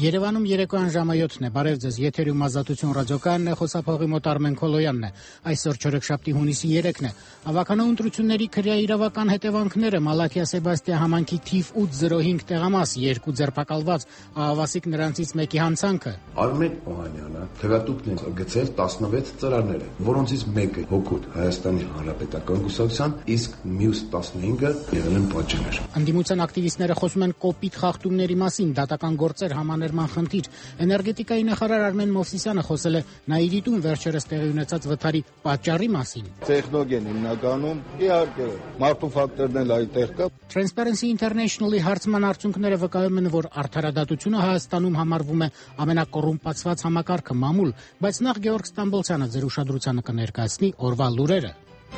Երևանում երեկոյան ժամը 7-ն է, բարև ձեզ, եթերում Ազատություն ռադիոկայանն է, խոսափողի մոտ Արմեն Քոլոյանն է, այսօր չորեքշաբթի հունիսի 3-ն է, ավականո ընտրությունների քրեա իրավական հետևանքները, Մալաթիա Սեբաստիա համանքի թիվ 805 տեղամաս, 2 ձերբակալված, ահավասիկ նրանցից մեկի հանցանքը։ Արմեն Օհանյանը թվատուկն է գծել 16 ծրարները, որոնցից մեկը հոգուտ Հայաստանի Հանրապետական կուսակցության, իսկ մյուս 15-ը եղել են պատժներ։ Անդիմության ակտիվիստները խոսում են կոպիտ խախտումների մասին, դատական գործեր համաներման խնդիր։ Էներգետիկայի նախարար Արմեն Մովսիսյանը խոսել է Նաիրիտում վերջերս տեղի ունեցած վթարի պատճառի մասին։ Տեխնոգեն հիմնականում իհարկե մարդու ֆակտորն էլ այդտեղ կա։ Transparency International-ի հարցման արդյունքները վկայում են, որ արդարադատությունը Հայաստանում համարվում է ամենակոռումպացված համակարգը մամուլ, բայց նախ Գեորգ Ստամբոլցյանը ձեր ուշադրությանը կներկայացնի օրվա լուրերը։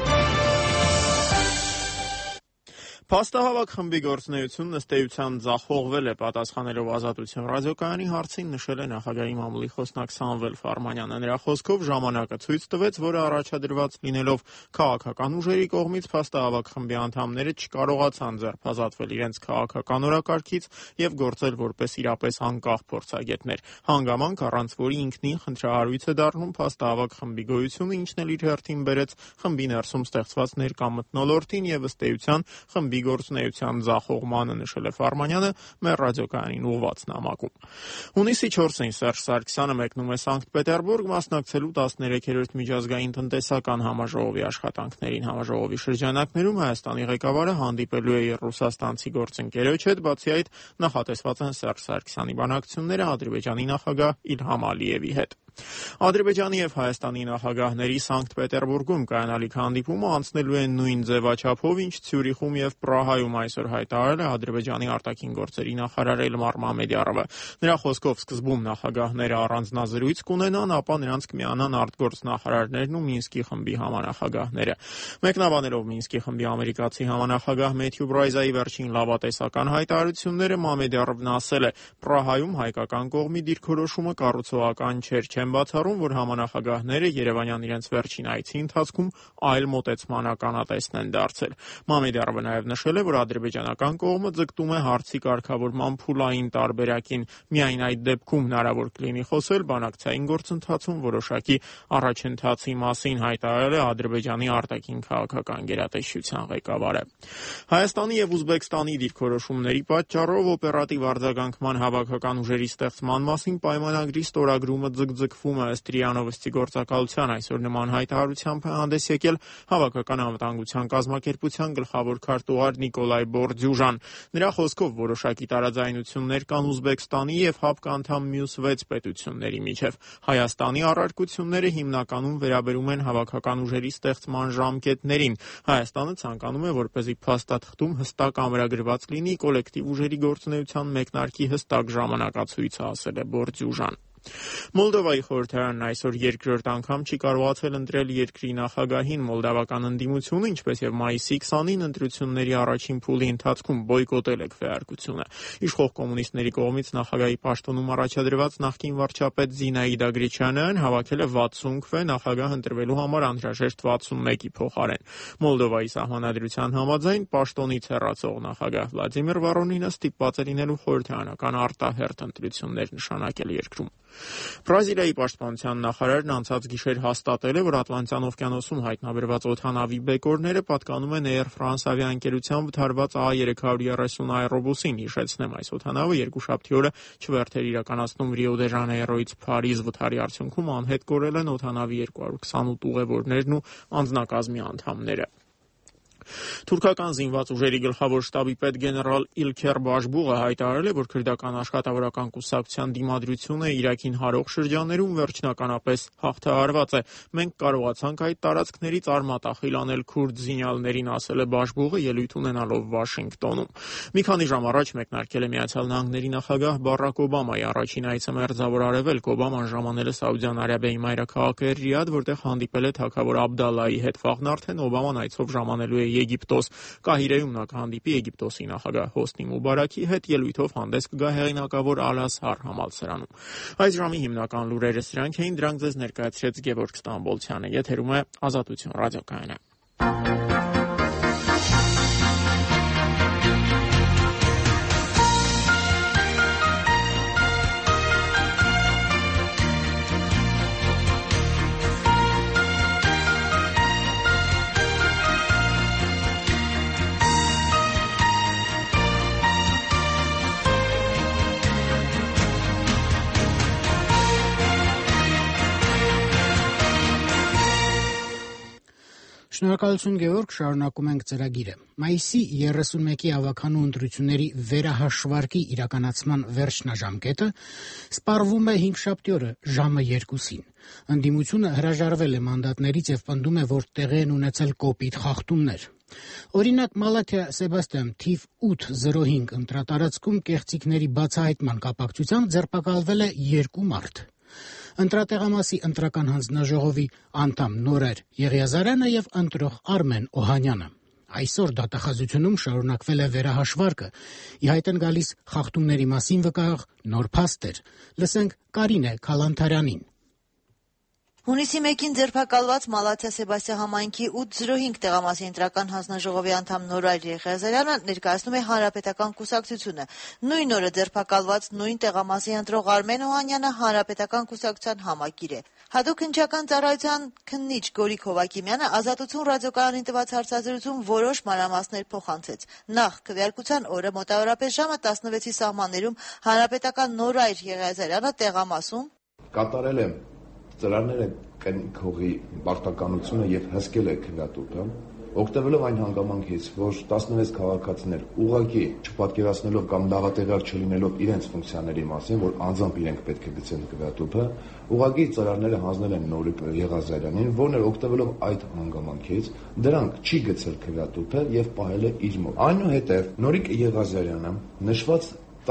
Փաստահավաք խմբի գործունեությունն ըստ էության ձախողվել է, պատասխանելով Ազատություն ռադիոկայանի հարցին նշել է նախագահի մամուլի խոսնակ Սամվել Ֆարմանյանը։ Նրա խոսքով ժամանակը ցույց տվեց, որ առաջադրված լինելով քաղաքական ուժերի կողմից փաստահավաք խմբի անդամները չկարողացան ձերբազատվել իրենց քաղաքական օրակարգից եւ գործել որպես իրապես անկախ փորձագետներ։ Հանգամանք, առանց որի ինքնին խնդրահարույց է դառնում փաստահավաք խմբի գոյությունը, ինչն էլ իր հերթին բերեց խմբի ներսում ստեղծված ներկամթնոլորտին եւ ըստ էության խմբի գործունեության ձախողմանը, նշել է Ֆարմանյանը մեր ռադիոկայանին ուղղված նամակում։ Հունիսի 4-ին Սերժ Սարգսյանը մեկնում է Սանկտ Պետերբուրգ մասնակցելու 13-րդ միջազգային տնտեսական համաժողովի աշխատանքներին։ Համաժողովի շրջանակներում Հայաստանի ղեկավարը հանդիպելու է ռուսաստանցի գործընկերոջ հետ, բացի այդ նախատեսված են Սերժ Սարգսյանի բանակցությունները Ադրբեջանի նախագահ Իլհամ Ալիևի հետ։ Ադրբեջանի եւ Հայաստանի նախագահների Սանկտ Պետերբուրգում կայանալիք հանդիպումը անցնելու է նույն ձևաչափով, ինչ Ցյուրիխում եւ Պրահայում այսօր հայտարարել է Ադրբեջանի արտաքին գործերի նախարար Էլմար Մամեդյարովը։ Նրա խոսքով սկզբում նախագահները առանձնազրույց կունենան, ապա նրանց կմիանան արտգործնախարարներն ու Մինսկի խմբի համանախագահները։ Մեկնաբանելով Մինսկի խմբի ամերիկացի համանախագահ Մեթյու Բրայզայի վերջին լավատեսական հայտարարությունները, Մամեդյարովն ասել է. Պրահայում հայկական կողմի դիրքորոշումը կառուցողական չէր, չեն բացառում, որ համանախագահները Երևանյան իրենց վերջին այցի ընթացքում այլ մոտեցման ականատեսն են դարձել։ Մամեդյարովը նաև նշել է, որ ադրբեջանական կողմը ձգտում է հարցի կարգավորման փուլային տարբերակին։ Միայն այդ դեպքում հնարավոր կլինի խոսել բանակցային գործընթացում որոշակի առաջընթացի մասին, հայտարարել է Ադրբեջանի արտաքին քաղաքական գերատեսչության ղեկավարը։ Հայաստանի եւ Ուզբեկստանի դիրքորոշումների պատճառով օպերատիվ արձագանքման հավաքական ուժերի ստեղծման մասին պայմանագրի ստորագրումը ձգձգվում է, ըստ ՌԻԱ Նովոստի գործակալության այսօր նման հայտարարությամբ է հանդես եկել Հավաքական անվտանգության կազմակերպության գլխավոր քարտուղար Նիկոլայ Բորդյուժան։ Նրա խոսքով որոշակի տարաձայնություններ կան Ուզբեկստանի եւ ՀԱՊԿ անդամ մյուս 6 պետությունների միջև։ Հայաստանի առարկությունները հիմնականում վերաբերում են հավաքական ուժերի ստեղծման ժամկետներին։ Հայաստանը ցանկանում է, որպեսզի փաստաթղթում հստակ ամրագրված լինի կոլեկտիվ ուժերի գործունեության մեկնարկի հստակ ժամանակացույցը, ասել է Բորդյուժան։ Մոլդովայի խորհրդարանն այսօր երկրորդ անգամ չի կարողացել ընտրել երկրի նախագահին։ Մոլդավական ընդդիմությունը, ինչպես եւ մայիսի 20-ին ընտրությունների առաջին փուլի ընթացքում բոյկոտել է քվեարկությունը։ Իշխող կոմունիստների կողմից նախագահի պաշտոնում առաջադրված նախկին վարչապետ Զինաիդա Գրիչյանն հավաքել է 60 քվե նախագահ ընտրվելու համար անհրաժեշտ 61-ի փոխարեն։ Մոլդովայի սահմանադրության համաձայն պաշտոնից հեռացող նախագահ Վլադիմիր Վառոնինը ստիպված է լինելու խորհրդարանական արտահերթ ընտրություններ նշանակել երկրում։ Բրազիլիայի պաշտպանության նախարարն անցած գիշեր հաստատել է, որ Ատլանտյան օվկիանոսում հայտնաբերված օդանավի բեկորները պատկանում են Air France ավիաընկերության վթարված A330 այրոբուսին։ Հիշեցնեմ, այս օդանավը երկուշաբթի օրը չվերթ էր իրականացնում Ռիո դե Ժանեյրոից Փարիզ վթարի արդյունքում անհետ կորել են օդանավի 228 ուղևորներն ու անձնակազմի անդամները։ Թուրքական զինված ուժերի գլխավոր շտաբի պետ գեներալ Իլքեր Բաշբուղը հայտարարել է, որ քրդական աշխատավորական կուսակցության դիմադրությունը Իրաքին հարող շրջաններում վերջնականապես հաղթահարված է։ Մենք կարողացանք այդ տարածքներից արմատախիլ անել քուրդ զինյալներին, ասել է Բաշբուղը ելույթ ունենալով Վաշինգտոնում։ Մի քանի ժամ առաջ մեկնարկել է Միացյալ Նահանգների նախագահ Բարակ Օբամայի առաջին այցը Մերձավոր Արևելք։ Օբաման ժամանել է Սաուդյան Արաբիայի մայրաքաղաք Ռիադ, որտեղ հանդիպել է թագավոր Աբդալլայի հետ։ Վաղն արդեն Օբաման այցով ժամանելու է Եգիպտոս։ Կահիրեում նա կհանդիպի Եգիպտոսի նախագահ Հոսնի Մուբարաքի հետ, ելույթով հանդես կգա հեղինակավոր Ալ-Ազհար համալսարանում։ Այս ժամի հիմնական լուրերը սրանք էին, դրանք ձեզ ներկայացրեց Գևորգ Ստամբոլցյանը։ Եթերում է Ազատություն ռադիոկայանը։ Շնորհակալություն Գեորգ, շարունակում ենք ծրագիրը։ Մայիսի 31-ի ավականու ընտրությունների վերահաշվարկի իրականացման վերջնաժամկետը սպառվում է 5-շաբթի օրը ժամը 2-ին։ Ընդդիմությունը հրաժարվել է մանդատներից եւ պնդում է, որ տեղի են ունեցել կոպիտ խախտումներ։ Օրինակ Մալաթիա Սեբաստիան թիվ 805 ընտրատարածքում կեղծիքների բացահայտման կապակցությամբ ձերբակալվել է 2 մարդ։ Ընտրատեղամասի ընտրական հանձնաժողովի անդամ Նորայր Եղիազարյանը եւ ընտրող Արմեն Օհանյանը։ Այսօր դատախազությունում շարունակվել է վերահաշվարկը։ Ի հայտ են գալիս խախտումների մասին վկայող նոր փաստեր։ Լսենք Կարինե Քալանթարյանին։ Հունիսի 1-ին ձերբակալված Մալաթիա Սեբաստիա համայնքի 805 տեղամասի ընտրական հանձնաժողովի անդամ Նորայր Եղիազարյանը ներկայացնում է Հանրապետական կուսակցությունը։ Նույն օրը ձերբակալված նույն տեղամասի ընտրող Արմեն Օհանյանը Հանրապետական կուսակցության համակիր է։ Հատուկ հնչական ծառայության քննիչ Գորիկ Հովակիմյանը Ազատություն ռադիոկայանին տված հարցազրույցում որոշ մանրամասներ փոխանցեց։ Նախ քվեարկության օրը մոտավորապես ժամը 16-ի սահմաններում Հանրապետական Նորայր Եղիազարյանը տեղամասում կատարել է ծրարները կնքողի պարտականությունը եւ հսկել է քվեատուփը, օգտվելով այն հանգամանքից, որ 16 քաղաքացիներ ուղղակի չպատկերացնելով կամ լավատեղյակ չլինելով իրենց ֆունկցիաների մասին, որ անձամբ իրենք պետք է գցեն քվեատուփը, ուղղակի ծրարները հանձնել են Նորիկ Եղիազարյանին, որն էլ օգտվելով այդ հանգամանքից, դրանք չի գցել քվեատուփը եւ պահել է իր մոտ։ Այնուհետեւ Նորիկ Եղիազարյանը նշված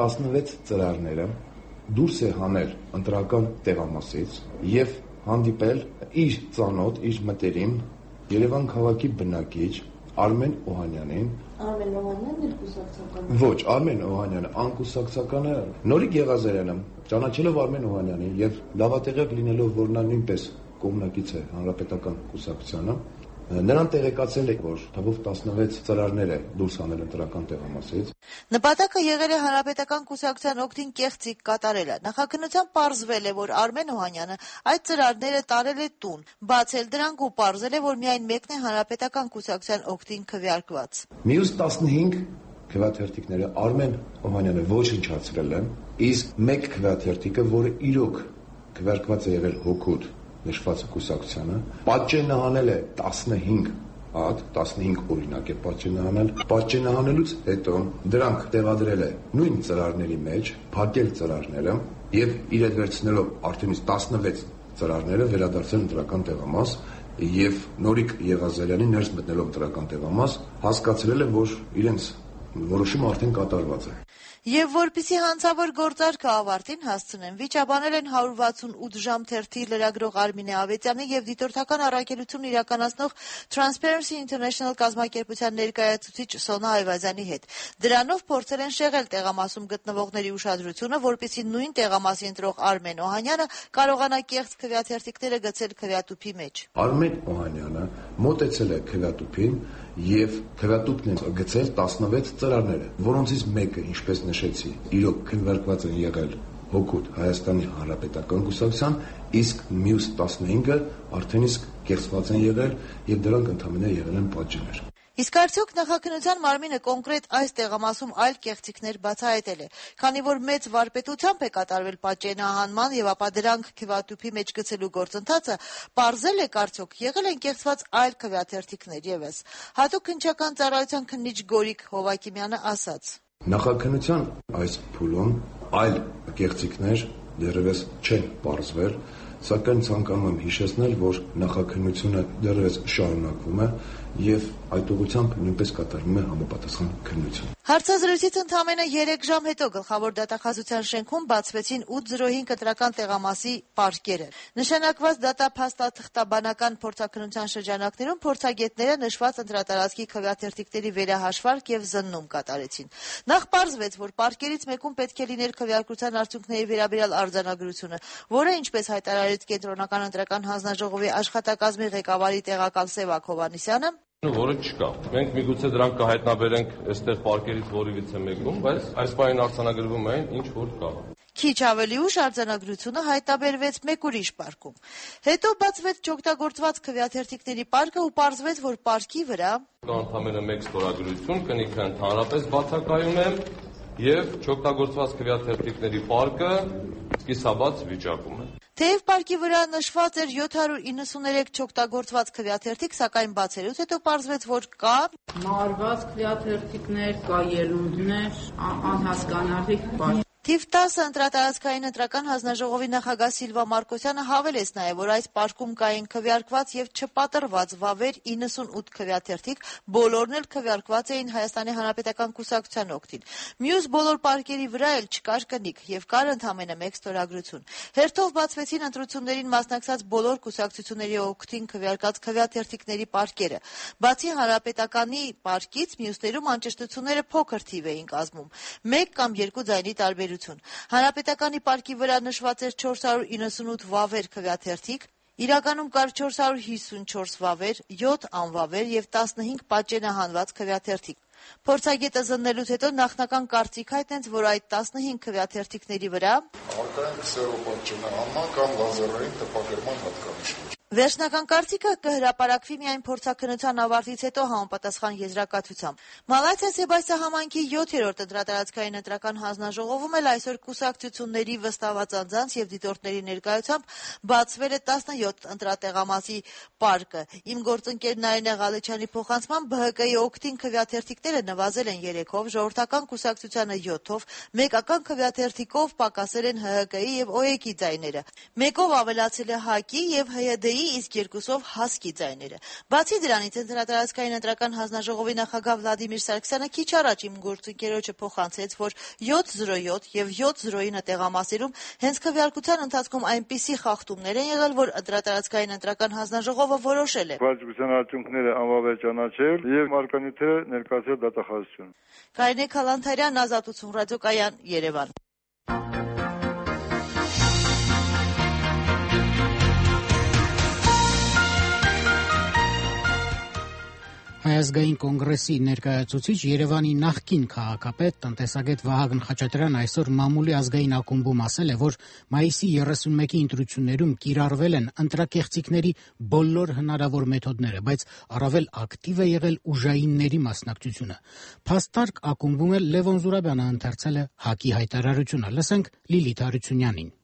16 ծրարները դուրս է հանել ընտրական տեղամասից եւ հանդիպել իր ծանոթ, իր մտերիմ Երևան քաղաքի բնակիչ Արմեն Օհանյանին։ Արմեն Օհանյանն էլ կուսակցական։ Ոչ, Արմեն Օհանյանը անկուսակցական է։ Նորիկ Եղիազարյանը ճանաչելով Արմեն Օհանյանին եւ լավատեղյակ լինելով, որ նա նույնպես կողմնակից է Հանրապետական կուսակցությանը, նրան տեղեկացել է, որ թվով 16 ծրարներ է դուրս հանել ընտրական տեղամասից։ Նպատակը եղել է Հանրապետական կուսակցության օգտին կեղծիք կատարելը։ Նախաքննությամբ պարզվել է, որ Արմեն Օհանյանը այդ ծրարները տարել է տուն, բացել դրանք ու պարզել է, որ միայն մեկն է Հանրապետական կուսակցության օգտին քվեարկված։ Մյուս 15 քվեաթերթիկները Արմեն Օհանյանը ոչնչացրել է, իսկ մեկ քվեաթերթիկը, որը իրոք քվեարկված է եղել հօգուտ նշված կուսակցությանը, պատճենահանել է 15 հատ, 15 օրինակ է պատճենահանել։ Պատճենահանելուց հետո դրանք տեղադրել է նույն ծրարների մեջ, փակել ծրարները եւ իր հետ վերցնելով արդեն 16 ծրարները վերադարձել ընտրական տեղամաս եւ Նորիկ Եղիազարյանի ներս մտնելով ընտրական տեղամաս հասկացրել է, որ իրենց որոշումը արդեն կատարված է։ Եվ որպիսի հանցավոր գործարքը ավարտին հասցնեն, վիճաբանել են 168 ժամ թերթի լրագրող Արմինե Ավետյանի եւ դիտորդական առաքելություն իրականացնող Transparency International կազմակերպության ներկայացուցիչ Սոնա Այվազյանի հետ։ Դրանով փորձել են շեղել տեղամասում գտնվողների ուշադրությունը, որպիսի նույն տեղամասի ընտրող Արմեն Օհանյանը կարողանա կեղծ քվեաթերթիկները գցել քվեատուփի մեջ։ Արմեն Օհանյանը մոտեցել է քվեատուփին եւ քվեատուփն է գցել 16 ծրարները, որոնցից մեկը, ինչպես նշեցի, իրոք քննարկված են եղել հօգուտ Հայաստանի Հանրապետական կուսակցության, իսկ մյուս 15-ը արդեն իսկ կեղծված են եղել եւ դրանք ընդհանրապես եղել են պատժներ։ Իսկ արդյոք նախաքննության մարմինը կոնկրետ այս տեղամասում այլ կեղծիքներ բացահայտել է, քանի որ մեծ վարպետությամբ է կատարվել պատճենահանման եւ ապա դրանք քվեատուփի մեջ գցելու գործընթացը, պարզել է արդյոք եղել են կեղծված այլ քվեաթերթիկներ եւս։ Հատուկ հնչական ծառայության քննիչ Գորիկ Հովակիմյանը ասաց. Նախաքննության այս փուլում այլ կեղծիքներ դեռևս չեն պարզվել, սակայն ցանկանում եմ հիշեցնել, որ նախաքննությունը դեռևս շարունակվում է եւ այդ ուղղությամբ նույնպես կատարվում է համապատասխան քննություն։ Հարցազրույցից ընդամենը 3 ժամ հետո գլխավոր դատախազության շենքում բացվեցին 805 ընտրական տեղամասի պարկերը։ Նշանակված դատափաստաթղթաբանական փորձաքննության շրջանակներում փորձագետները նշված ընտրատարածքի քվեաթերթիկների վերահաշվարկ եւ զննում կատարեցին։ Նախ պարզվեց, որ պարկերից մեկում պետք է լիներ քվեարկության արդյունքների վերաբերյալ արձանագրությունը, որը ինչպես հայտարարեց Կենտրոնական ընտրական հանձնաժողովի աշխատակազմի ղեկավարի տեղակալ Սևակ Հովհաննիսյանը, որը չկա։ Մենք միգուցե դրանք կհայտնաբերենք այստեղ պարկերից որևիցե մեկում, բայց այս պահին արձանագրվում են ինչ որ կա։ Քիչ ավելի ուշ արձանագրությունը հայտնաբերվեց մեկ ուրիշ պարկում։ Հետո բացվեց չօգտագործված քվեաթերթիկների պարկը ու պարզվեց, որ պարկի վրա կա ընդամենը մեկ ստորագրություն, կնիքը ընդհանրապես բացակայում է եւ չօգտագործված քվեաթերթիկների պարկը սկիզբած վիճակում է։ Թեև պարկի վրա նշված էր 793 չօգտագործված քվեաթերթիկ, սակայն բացելուց հետո պարզվեց, որ կա մարված քվեաթերթիկներ, կա ելունդներ, անհասկանալի բան։ Թիվ 10 ընտրատարածքային ընտրական հանձնաժողովի նախագահ Սիլվա Մարկոսյանը հավելեց նաև, որ այս պարկում կային քվեարկված եւ չպատրված վավեր 98 քվեաթերթիկ, բոլորն էլ քվեարկված էին Հայաստանի Հանրապետական Կուսակցության օգտին։ Մյուս բոլոր պարկերի վրա էլ չկար կնիկ եւ կար ընդամենը մեկ ստորագրություն։ Հերթով բացվեցին ընտրություններին մասնակցած բոլոր կուսակցությունների օգտին քվեարկած քվեաթերթիկների պարկերը։ Բացի Հանրապետականի պարկից, մյուսներում անճշտությունները փոքր թիվ էին կազմում, 1 կամ 2 ձայնի տարբերություն։ Հանրապետականի պարկի վրա նշված էր 498 վավեր քվեաթերթիկ, իրականում կար 454 վավեր, 7 անվավեր եւ 15 պատճենահանված քվեաթերթիկ։ Փորձագետը զննելուց հետո նախնական կարծիք հայտնեց, որ այդ 15 քվեաթերթիկների վրա արտահայտ քսերոպատճենահանման կամ լազերային տպագրման հատկանիշներ։ Վերջնական կարծիքը կհրապարակվի միայն փորձաքննության ավարտից հետո համապատասխան եզրակացությամբ։ Մալաթիա Սեբաստիա համայնքի 7-րդ ընտրատարածքային ընտրական հանձնաժողովում էլ այսօր կուսակցությունների վստահված անձանց եւ դիտորդների ներկայությամբ բացվել է 17 ընտրատեղամասի պարկը։ Իմ գործընկեր Նարինե Ղալեչյանի փոխանցմամբ ԲՀԿ-ի օգտին քվեաթերթիկները նվազել են 3-ով, ժողովրդական կուսակցությանը 7-ով, մեկական քվեաթերթիկով պակասել են ՀՀԿ-ի եւ ՕԵԿ-ի ձայները։ Մեկով ավելացել է ՀԱԿ-ի եւ ՀՅԴ-ի, իսկ 2-ով հասկի ձայները։ Բացի դրանից ընտրատարածքային ընտրական հանձնաժողովի նախագահ Վլադիմիր Սարգսյանը քիչ առաջ իմ գործընկերոջը փոխանցեց, որ 707 եւ 709 տեղամասերում հենց քվեարկության ընթացքում այնպիսի խախտումներ են եղել, որ ընտրատարածքային ընտրական հանձնաժողովը որոշել է Վարչության արդյունքները անվավեր ճանաչել եւ մարկանյութերը ներկայացրել դատախազություն։ Կարինե Քալանթարյան, Ազատություն ռադիոկայան, Երևան։ Հայազգային կոնգրեսի ներկայացուցիչ Երևանի նախկին քաղաքապետ տնտեսագետ Վահագն Խաչատրյան այսօր մամուլի ազգային ակումբում ասել է, որ մայիսի 31-ի ընտրություններում կիրառվել են ընտրակեղծիքների բոլոր հնարավոր մեթոդները, բայց առավել ակտիվ է եղել ուժայինների մասնակցությունը։ Փաստարկ ակումբում էլ Լևոն Զուրաբյանը ընթերցել է ՀԱԿ-ի հայտարարությունը։ Լսենք Լիլիթ Հարությունյանին։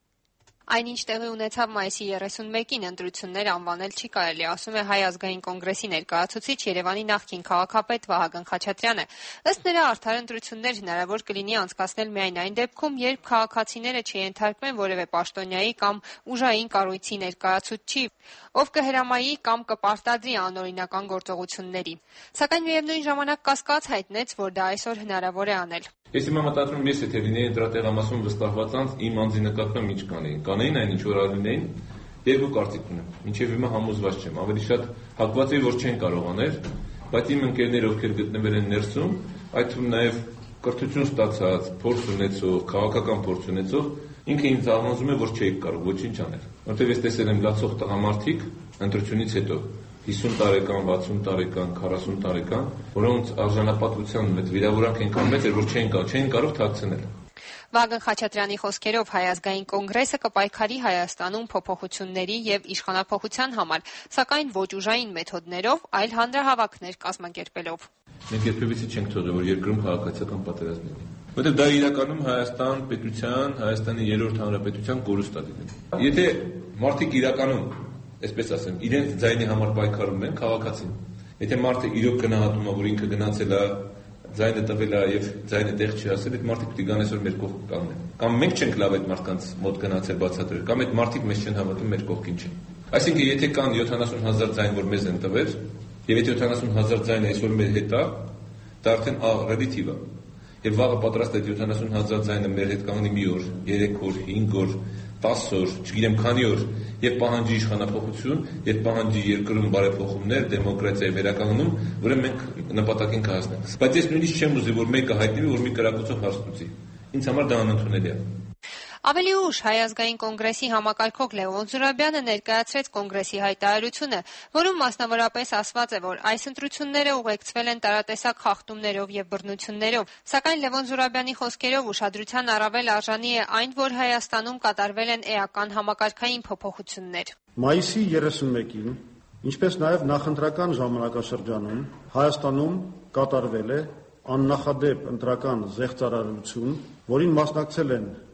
Այնինչ տեղի ունեցավ մայիսի 31-ին ընտրություններ անվանել չի կարելի, ասում է Հայ ազգային կոնգրեսի ներկայացուցիչ Երևանի նախկին քաղաքապետ Վահագն Խաչատրյանը։ Ըստ նրա արդար ընտրություններ հնարավոր կլինի անցկացնել միայն այն դեպքում, երբ քաղաքացիները չենթարկվեն որևէ պաշտոնյայի կամ ուժային կառույցի ներկայացուցչի, ով կհրամայի կամ կպարտադրի անօրինական գործողությունների։ Սակայն միևնույն ժամանակ կասկած հայտնեց, որ դա այսօր հնարավոր է անել։ Ես հիմա մտածում եմ, ես եթե լինեի ընտրատեղամասում վստահված անձ, իմ անձի նկատմամբ ինչ կանեին։ Կանեին այն ինչ որ արինեին, երկու կարծիք ունեմ։ Մինչև հիմա համոզված չեմ, ավելի շատ հակված էի, որ չեն կարող անել, բայց իմ ընկերները, ովքեր գտնվել են ներսում, այդ թվում նաև կրթություն ստացած, փորձ ունեցող, քաղաքական փորձ ունեցող, ինքը ինձ աղմազում է, որ չէի կարող ոչինչ անել։ Որտեղ ես տեսել եմ լացող տղամարդիկ ընտրությունից հետո 50 տարեկան, 60 տարեկան, 40 տարեկան, որոնց արժանապատվության մեջ վիրավորանք այնքան մեծ էր, որ չէին կարող թաքցնել։ Վահագն Խաչատրյանի խոսքերով Հայ ազգային կոնգրեսը կպայքարի Հայաստանում փոփոխությունների եւ իշխանափոխության համար, սակայն ոչ ուժային մեթոդներով, այլ հանրահավաքներ կազմակերպելով։ Մենք երբևիցե չենք թողել, որ երկրում քաղաքացիական պատերազմ լինի։ Որտեղ դա իրականում Հայաստան պետության, Հայաստանի երրորդ հանրապետության կորուստ է լինում։ Եթե մարդիկ իրականում, այսպես ասեմ, իրենց ձայնի համար պայքարում են, քաղաքացին։ Եթե մարդը իրոք գնահատում է, որ ինքը գնացել է, ձայնը տվել է եւ ձայնը տեղ չի ասել, այդ մարդիկ պիտի գան այսօր մեր կողք կանգնեն։ Կամ մենք չենք լավ այդ մարդկանց մոտ գնացել բացատրել, կամ այդ մարդիկ մեզ չեն հավատում, մեր կողքին չեն։ Այսինքն, եթե կան 70,000 ձայն, որ մեզ են տվել, եւ եթե 70,000 ձայնը այսօր մեր հետ է, դա արդեն ռելատիվ է։ Եվ վաղը պատրաստ է 70,000 ձայնը մեր հետ կանգնի մի օր, 3 օր, 5 օր, 10 օր, չգիտեմ քանի օր, եւ պահանջի իշխանափոխություն, եւ պահանջի երկրում բարեփոխումներ, դեմոկրատիայի վերականգնում, ուրեմն մենք նպատակին կհասնենք։ Բայց ես նույնիսկ չեմ ուզի, որ մեկը հայտնվի, որ մի կրակոցով հարց տուծի։ Ինձ համար դա անընդունելի է։ Ավելի ուշ Հայ ազգային կոնգրեսի համակարգող Լևոն Զուրաբյանը ներկայացրեց կոնգրեսի հայտարարությունը, որում մասնավորապես ասված է, որ այս ընտրությունները ուղեկցվել են տարատեսակ խախտումներով եւ բռնություններով, սակայն Լևոն Զուրաբյանի խոսքերով ուշադրության առավել արժանի է այն, որ Հայաստանում կատարվել են էական համակարգային փոփոխություններ։ Մայիսի 31-ին, ինչպես նաեւ նախընտրական ժամանակաշրջանում Հայաստանում կատարվել է աննախադեպ ընտրական զեղծարարություն, որին մասնակցել են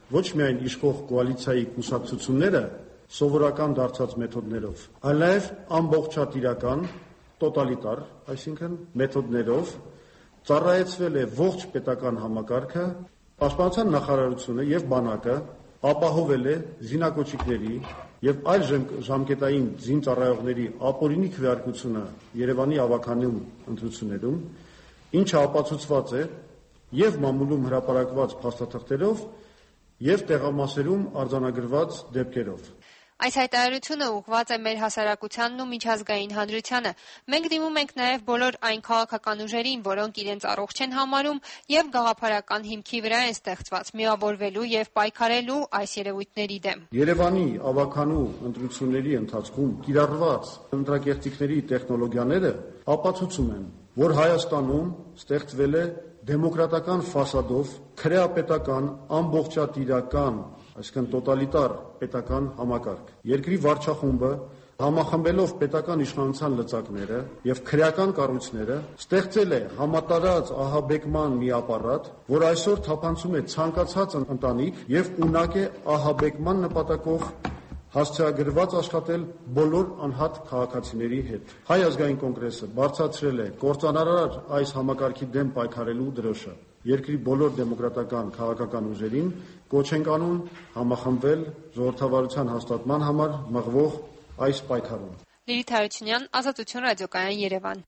ոչ միայն իշխող կոալիցիայի կուսակցությունները սովորական դարձած մեթոդներով, այլ նաև ամբողջատիրական, տոտալիտար, այսինքն մեթոդներով ծառայեցվել է ողջ պետական համակարգը, Պաշտպանության նախարարությունը եւ բանակը ապահովել է զինակոչիկների եւ այլ ժամկետային զինծառայողների ապօրինի քվեարկությունը Երևանի ավականում ընտրություններում, ինչը ապացուցված է եւ մամուլում հրապարակված փաստաթղթերով եւ տեղամասերում արձանագրված դեպքերով։ Այս հայտարարությունը ուղղված է մեր հասարակությանն ու միջազգային հանրությանը։ Մենք դիմում ենք նաև բոլոր այն քաղաքական ուժերին, որոնք իրենց առողջ են համարում եւ գաղափարական հիմքի վրա են ստեղծված, միավորվելու եւ պայքարելու այս երևույթների դեմ։ Երևանի ավականու ընտրությունների ընթացքում կիրառված ընտրակերտիկների տեխնոլոգիաները ապացուցում են, որ Հայաստանում ստեղծվել է դեմոկրատական ֆասադով քրեապետական ամբողջատիրական, այսինքն տոտալիտար պետական համակարգ։ Երկրի վարչախումբը համախմբելով պետական իշխանության լծակները եւ քրեական կառույցները ստեղծել է համատարած ահաբեկման մի ապարատ, որ այսօր թափանցում է ցանկացած ընտանիք եւ ունակ է ահաբեկման նպատակով հասցեագրված աշխատել բոլոր անհատ քաղաքացիների հետ։ Հայ ազգային կոնգրեսը բարձրացրել է կործանարար այս համակարգի դեմ պայքարելու դրոշը։ Երկրի բոլոր դեմոկրատական քաղաքական ուժերին կոչ ենք անում համախմբվել ժողովրդավարության հաստատման համար մղվող այս պայքարում։ Լիլիթ Հարությունյան, Ազատություն ռադիոկայան, Երևան։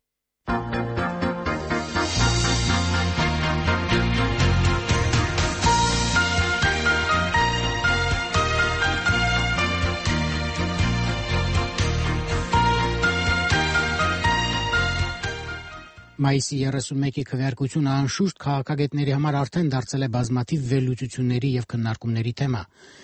Մայիսի 31-ի քվեարկությունը անշուշտ քաղաքագետների համար արդեն դարձել է բազմաթիվ վերլուծությունների եւ քննարկումների թեմա։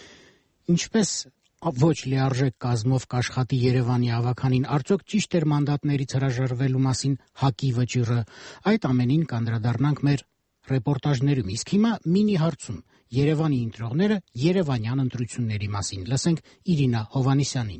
Ինչպես ոչ լիարժեք կազմով կաշխատի Երևանի ավականին, արդյոք ճիշտ էր մանդատներից հրաժարվելու մասին ՀԱԿ-ի վճիռը, այդ ամենին կանդրադառնանք մեր ռեպորտաժներում։ Իսկ հիմա մինի հարցում Երևանի ընտրողները երևանյան ընտրությունների մասին։ Լսենք Իրինա Հովանիսյանին։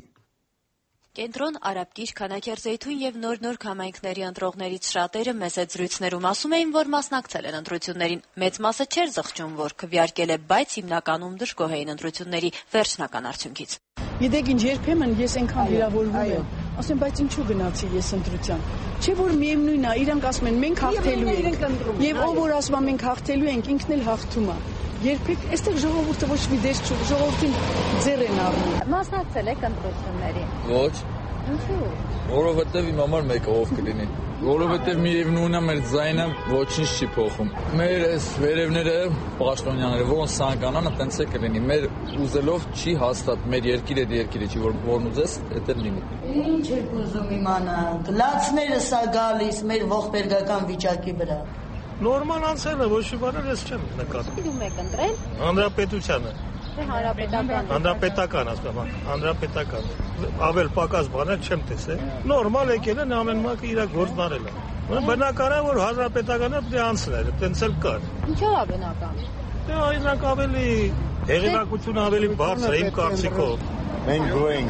Կենտրոն, Արաբկիր, Քանաքերձեյթուն եւ նոր համայնքների ընտրողներից շատերը մեծ զրույցներում ասում էին, որ մասնակցել են ընտրություններին։ Մեծ մասը չէր զղջում, որ քվեարկել է, բայց հիմնականում դժգոհ էին ընտրությունների վերջնական արդյունքից։ Գիտեք ինչ, երբեմն ես այնքան վիրավորվում եմ, ասեմ, բայց ինչու գնացի ես ընտրության։ Չէ՞ որ միևնույնն է, իրանք ասում են մենք հաղթելու ենք, եւ ով որ ասում է մենք հաղթելու ենք, ինքն էլ հաղթում է։ Երբեք այստեղ ժողովուրդը ոչ մի դեր չի, ժողովրդին ձեռ են առնում։ Մասնակցել եք ընտրությունների։ Ոչ։ Ինչու՞։ Որովհետև իմ համար մեկը ով կլինի։ Որովհետև միևնույնն է մեր ձայնը ոչինչ չի փոխում։ Մեր այս վերևները, պաշտոնյաները, ոնց ցանկանան, այտենց է կլինի։ Մեր ուզելով չի հաստատ, մեր երկիրը երկիրը չի, որն ուզես, դա էլ լինի։ Ինչ եք ուզում իմանալ։ Լացները սա գալիս մեր ողբերգական վիճակի վրա։ Նորմալ անցել է, ոչ մի բան ես չեմ նկատում։ Ում եք ընտրել։ Հանրապետությանը։ Հանրապետական։ Հանրապետական ասում եմ, հանրապետական։ Ավել պակաս բաներ չեմ տեսել։ Նորմալ եկել են ամեն մեկը իր գործն արել է։ Բնական է, որ հանրապետականը պետք է անցնել, տենց էլ կար։ Ինչո՞վ է բնական։ Դե այնակ ավելի հեղինակությունը ավելի բարձր է իմ կարծիքով։ Մենք գոհենք։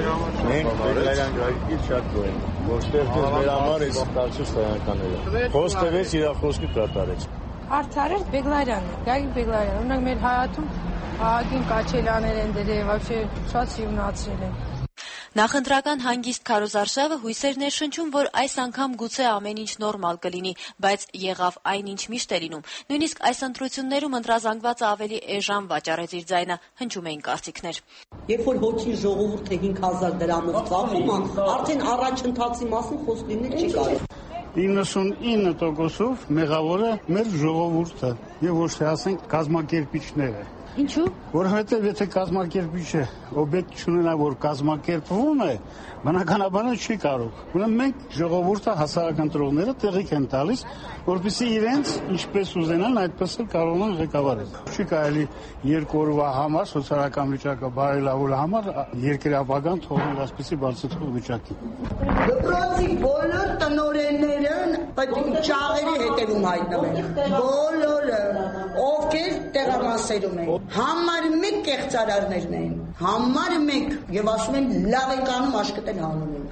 Մենք վերանջարկից շատ գոհենք։ Որ ստեղծեց մեր համար այս կարծիք ստանականները։ Խոստվեց իր խոսքը կատարեց։ Արդարեր Բեգլարյան, Գագիկ Բեգլարյան, օրինակ մեր հայաթում ահագին կաչելաներ են դրել, вообще շատ սիրունացրել են։ Նախընտրական հանգիստ քարոզարշավը հույսեր ներշնչում, որ այս անգամ գուցե ամեն ինչ նորմալ կլինի, բայց եղավ այն ինչ միշտ է լինում։ Նույնիսկ այս ընտրություններում ընտրազանգվածը ավելի էժան վաճառեց իր ձայնը, հնչում էին կարծիքներ։ Երբ որ հոգի ժողովուրդը 5000 դրամով ծախում, արդեն առաջընթացի մասին խոսք լինել չի կարող։ 99%-ով մեղավորը մեր ժողովուրդը եւ ոչ թե ասենք կազմակերպիչները։ Ինչու՞։ Որովհետև եթե կազմակերպիչը օբյեկտ չունենա, որ կազմակերպվում է, բնականաբար չի կարող։ Ուրեմն մենք ժողովուրդը հասարակ ընտրողները տեղիք են տալիս, որպեսզի իրենց ինչպես ուզենան, այդպես էլ կարողանան ղեկավարել։ Չի կարելի երկու օրվա համար սոցիալական վիճակը բարելավելու համար երկրի ապագան թողնել այսպիսի բարձր վիճակի։ Դպրոցի բոլոր տնօրենները պետք ճաղերի հետևում հայտնվեն։ Բոլորը, ովքեր տեղամասերում են, համար մեկ կեղծարարներն են, համար մեկ, եւ ասում են լավ ենք անում, աշկտեն հանում ենք։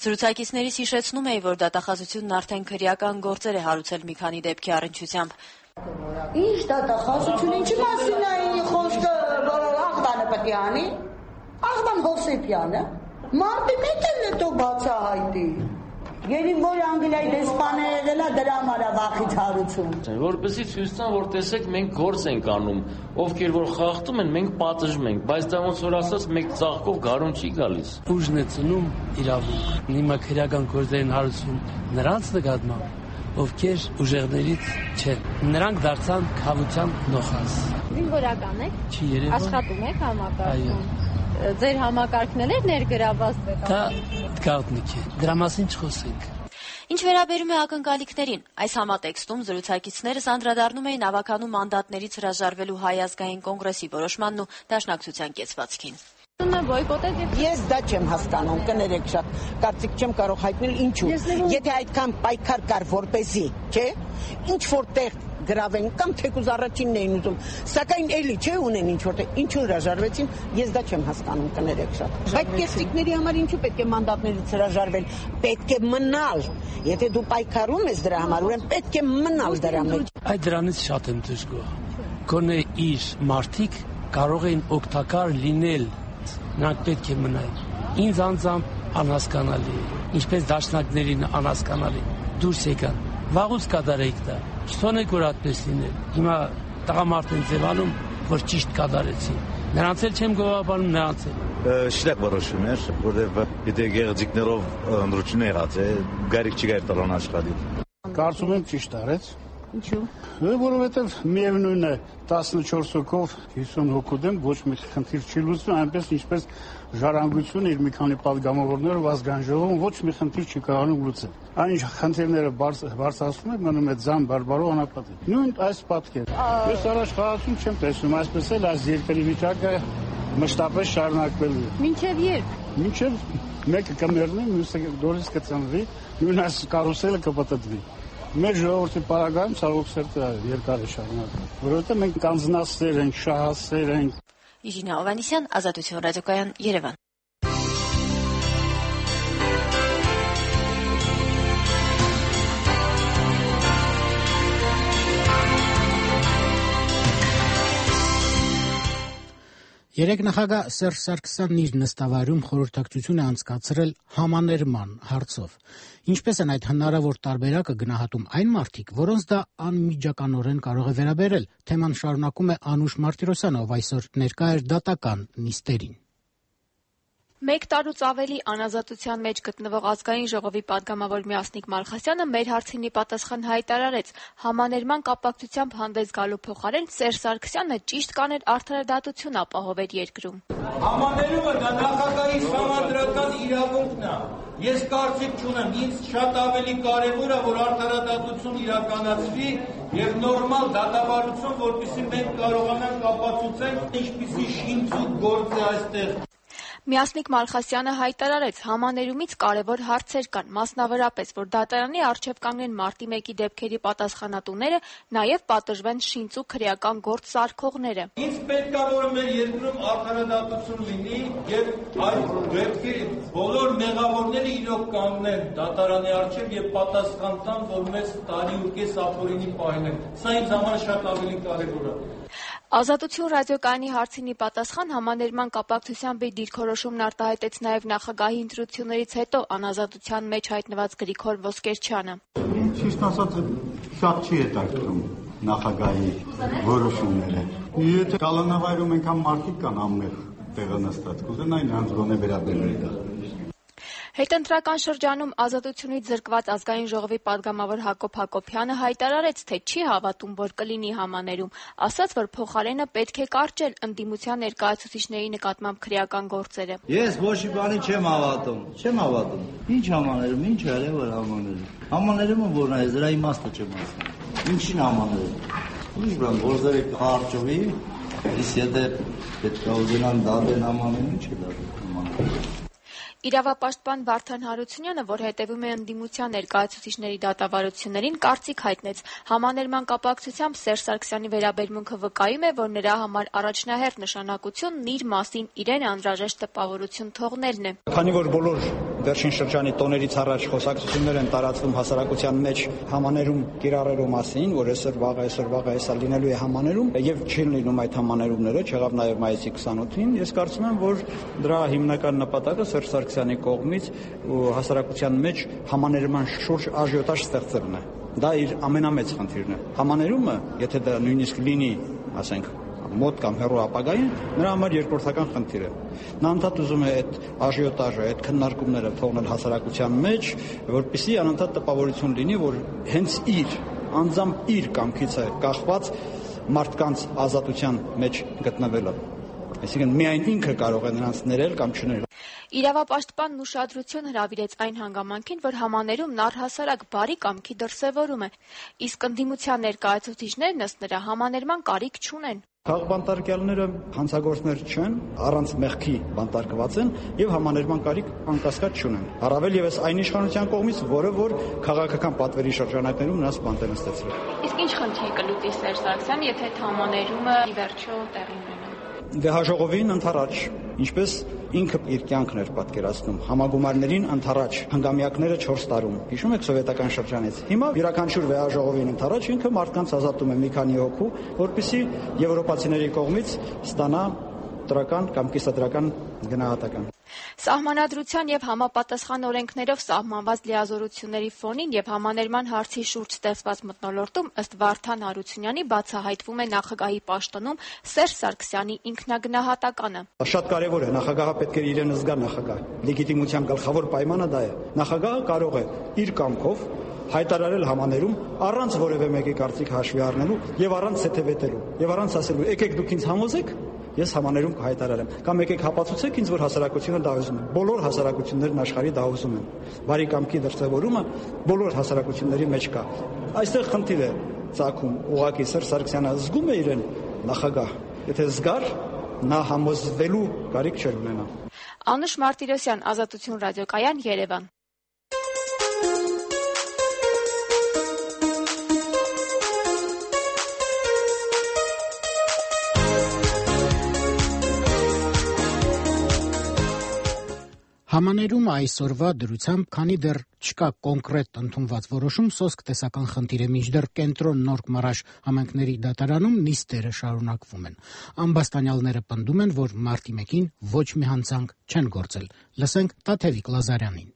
Զրուցակիցներից հիշեցնում էի, որ դատախազությունն արդեն քրեական գործեր է հարուցել մի քանի դեպքի առնչությամբ։ Ինչ դատախազություն, ինչի մասին է խոսքը, որ Աղբանը պետք է անի։ Աղբան Հովսեփյանը մարտի 1-ին է դու բացահայտի։ Երբ որ Անգլիայի դեսպանը եղել է դրա համար վախից հարություն։ Որպեսզի ցույց տան, որ տեսեք մենք գործ ենք անում, ովքեր որ խախտում են, մենք պատժում ենք, բայց դա ոնց որ ասած մեկ ծաղկով գարուն չի գալիս։ Ուժն է ծնում իրավունք։ Հիմա քրեական գործերին հարություն նրանց նկատմամբ, ովքեր ուժեղներից չեն։ Նրանք դարձան քավության նոխազ։ Զինվորական եք։ Չի երևա։ Աշխատում եք համակարգում։ Ձեր համակարգն էլ ներգրավված է։ Դա գաղտնիք է։ Դրա մասին չխոսենք։ Ինչ վերաբերում է ակնկալիքներին, այս համատեքստում զրուցակիցներս անդրադառնում էին ավականու մանդատներից հրաժարվելու Հայ ազգային կոնգրեսի որոշմանն ու դաշնակցության կեցվածքին։ Ես դա չեմ հասկանում, կներեք շատ, կարծիք չեմ կարող հայտնել ինչու։ Եթե այդքան պայքար կար որպեսզի, չէ, ինչ որտեղ գրավեն կամ թեկուզ առաջինն էին ուզում, սակայն էլի չէ ունեն ինչ որտեղ, ինչու հրաժարվեցին, ես դա չեմ հասկանում, կներեք շատ։ Բայց կեսիկների համար ինչու պետք է մանդատներից հրաժարվել, պետք է մնալ։ Եթե դու պայքարում ես դրա համար, ուրեմն պետք է մնալ դրա մեջ։ Այդ դրանից շատ եմ դժգոհ։ Գոնե իր մարդիկ կարող են օգտակար լինել, նրանք պետք է մնային։ Ինձ անձամբ անհասկանալի է, ինչպես դաշնակներին անհասկանալի։ Դուրս եկան, վաղուց կատարեիք դա, չթողնեք որ այդպես լինել։ Հիմա տղամարդ են ձևանում, որ ճիշտ կատարեցին։ Նրանց էլ չեմ գովաբանում, նրանց էլ։ Շտակ որոշում էր, որովհետև եթե գեղձիկներով ընդրություն եղած է, գարիկ չի գայր տալան աշխատի։ Կարծում եմ ճիշտ արեց։ Ինչու՞։ Որովհետև միևնույն է 14 հոգով 50 հոգու դեմ ոչ մի խնդիր չի լուծվում, այնպես ինչպես ժառանգությունը իր մի քանի падգամավորներով ազգային ժողովում ոչ մի խնդիր չի կարողանում լուծել։ Այն խնդիրները բարձրացնում է մնում է ձան բարբարով անապատի։ Նույն այս պատկեր։ Ես առաջ խաղացում չեմ տեսնում, այսպես էլ այս երկրի վիճակը մշտապես շարունակվելու է։ Մինչև երբ։ Մինչև մեկը կմեռնի, մյուսը դորից կծնվի, նույն այս կարուսելը կպտտվի։ Մեր ժողովրդի պարագայում ցավոք սերտը երկար է շարունակվում, որովհետև մենք կանձնասեր ենք, շահասեր ենք։ Իժինա Հովհաննիսյան, Ազատություն ռադիոկայան, Երևան։ Երեկ նախագահ Սերժ Սարգսյանն իր նստավայրում խորհրդակցություն է անցկացրել համաներման հարցով։ Ինչպես են այդ հնարավոր տարբերակը գնահատում այն մարդիկ, որոնց դա անմիջականորեն կարող է վերաբերել, թեման շարունակում է Անուշ Մարտիրոսյանը, ով այսօր ներկա էր դատական նիստերին։ Մեկ տարուց ավելի անազատության մեջ գտնվող ազգային ժողովի падգամավոր Միասնիկ Մալխասյանը մեր հարցինի պատասխան հայտարարեց. համաներման կապակցությամբ հանդես գալու փոխարեն Սերժ Սարգսյանը ճիշտ կաներ արդարադատություն ապահովել երկրում։ Համաներումը դա նախագահի համանդրական իրավունքն է։ Ես կարծիք չունեմ, ինձ շատ ավելի կարևոր է, որ արդարադատություն իրականացվի եւ նորմալ դատավարություն, որպեսզի մենք կարողանանք ապացուցենք ինչպիսի շինծուկ գործ է այստեղ։ Միասնիկ Մալխասյանը հայտարարեց, համաներումից կարևոր հարցեր կան, մասնավորապես, որ դատարանի առջև կանգնեն մարտի 1-ի դեպքերի պատասխանատուները, նաև պատժվեն շինծուկ քրեական գործ սարքողները։ Ինձ պետք է որ մեր երկրում արդարադատություն լինի եւ այդ դեպքի բոլոր մեղավորները իրոք կանգնեն դատարանի առջև եւ պատասխան տան, որ մեզ տարի ու կես ապօրինի պահեն։ Սա ինձ համար շատ ավելի կարևոր է։ Ազատություն ռադիոկայանի հարցինի պատասխան համաներման կապակցությամբ իր դիրքորոշումն արտահայտեց նաև նախագահի ընտրություններից հետո անազատության մեջ հայտնված Գրիգոր Ոսկերչյանը։ Ճիշտ ասած, շատ չի հետաքրքրում նախագահի որոշումները։ Եթե կալանավայրում այնքան մարդիկ կան ամեղ տեղը նստած, կուզենային նրանց գոնե վերաբերել դա։ Հետընտրական շրջանում ազատությունից զրկված ազգային ժողովի падգամավոր Հակոբ Հակոբյանը հայտարարեց, թե չի հավատում, որ կլինի համաներում, ասաց, որ փոխարենը պետք է կարճել ընդդիմության ներկայացուցիչների նկատմամբ քրեական գործերը։ Ես ոչ մի բանի չեմ հավատում։ Ինչ համաներում, ինչ արել որ համաներում։ Համաներումը որն է, դրա իմաստը չեմ ասում։ Ինչին համաներում։ Ուրիշ բան, գործերը կարճվի, իսկ եթե պետք է ուզենան դատեն համաներում, ինչ է դատել համաներում։ Իրավապաշտպան Վարդան Հարությունյանը, որ հետևում է ընդդիմության ներկայացուցիչների դատավարություններին, կարծիք հայտնեց. համաներման կապակցությամբ Սերժ Սարգսյանի վերաբերմունքը վկայում է, որ նրա համար առաջնահերթ նշանակությունն իր մասին իրեն անհրաժեշտ տպավորություն թողնելն է։ Քանի որ բոլոր վերջին շրջանի տոներից առաջ խոսակցություններ են տարածվում հասարակության մեջ համաներում կիրառելու մասին, որ այսօր վաղը հեսա լինելու է համաներում, եւ չեն լինում այդ համաներումները, չեղավ նաեւ մայիսի 28-ին, ես կարծում եմ, որ դրա հիմնական նպատակը Սերժ Սարգսյանի կողմից հասարակության մեջ համաներման շուրջ աժիոտաժ ստեղծելն է։ Դա իր ամենամեծ խնդիրն է։ Համաներումը, եթե դա նույնիսկ լինի, ասենք, մոտ կամ հեռու ապագային, նրա համար երկրորդական խնդիր է։ Նա անդադ ուզում է այդ աժիոտաժը, այդ քննարկումները թողնել հասարակության մեջ, որպեսզի անընդհատ տպավորություն լինի, որ հենց անձամբ իր կամքից է կախված մարդկանց ազատության մեջ գտնվելը։ Այսինքն միայն ինքը կարող է նրանց ներել կամ չներել։ Իրավապաշտպանն ուշադրություն հրավիրեց այն հանգամանքին, որ համաներումն առհասարակ բարի կամքի դրսևորում է, իսկ ընդդիմության ներկայացուցիչներն ըստ նրա համաներման կարիք չունեն։ Քաղբանտարկյալները հանցագործներ չեն, առանց մեղքի բանտարկված են եւ համաներման կարիք անկասկած չունեն։ Առավել եւս այն իշխանության կողմից, որը որ քաղաքական պատվերի շրջանակներում նրանց բանտեր են ստացրել։ Իսկ ինչ խնդիր կլուծի Սերժ Սարգսյանը, եթե համաներումը ի վերջո տեղի ունենա։ Դե հաջողովին ընթരാճ, ինչպես ինքը իր կյանքն էր պատկերացնում, համագումարներին ընթരാճ, հանգամյակները 4 տարում։ Հիշում եք սովետական շրջանից։ Հիմա յուրաքանչյուր վեհաժողովին ընթരാճ ինքը մարդկանց ազատում է մի քանի հոգու, որպեսզի եվրոպացիների կողմից ստանա դրական կամ կիսադրական գնահատական։ Սահմանադրության եւ համապատասխան օրենքներով սահմանված լիազորությունների ֆոնին եւ համաներման հարցի շուրջ ստեղծված մթնոլորտում ըստ Վարդան Հարությունյանի բացահայտվում է նախագահի պաշտոնում Սերժ Սարգսյանի ինքնագնահատականը։ Շատ կարևոր է, նախագահը պետք է իրեն զգա նախագահ։ Լեգիտիմության գլխավոր պայմանը դա է։ Նախագահը կարող է իր կամքով հայտարարել համաներում առանց որևէ մեկի կարծիք հաշվի առնելու եւ առանց ցեթեվետելու եւ առանց ասելու եկեք դուք ինձ համոզեք, ես համաներում կհայտարարեմ կամ եկեք հապացուցեք ինձ, որ հասարակությունը դա ուզում է։ Բոլոր հասարակություններն աշխարհի դա ուզում են։ Բարի կամքի դրսևորումը բոլոր հասարակությունների մեջ կա։ Այստեղ խնդիր է ծագում, ուղղակի Սերժ Սարգսյանը զգում է իրեն նախագահ։ Եթե զգար, նա համոզվելու կարիք չէր ունենա։ Անուշ Մարտիրոսյան, Ազատություն ռադիոկայան, Երևան։ Համաներումը այսօրվա դրությամբ, քանի դեռ չկա կոնկրետ ընդունված որոշում, սոսկ տեսական խնդիր է, մինչդեռ կենտրոն Նորք Մարաշ համայնքների դատարանում նիստերը շարունակվում են։ Ամբաստանյալները պնդում են, որ մարտի 1-ին ոչ մի հանցանք չեն գործել։ Լսենք Տաթևիկ Լազարյանին։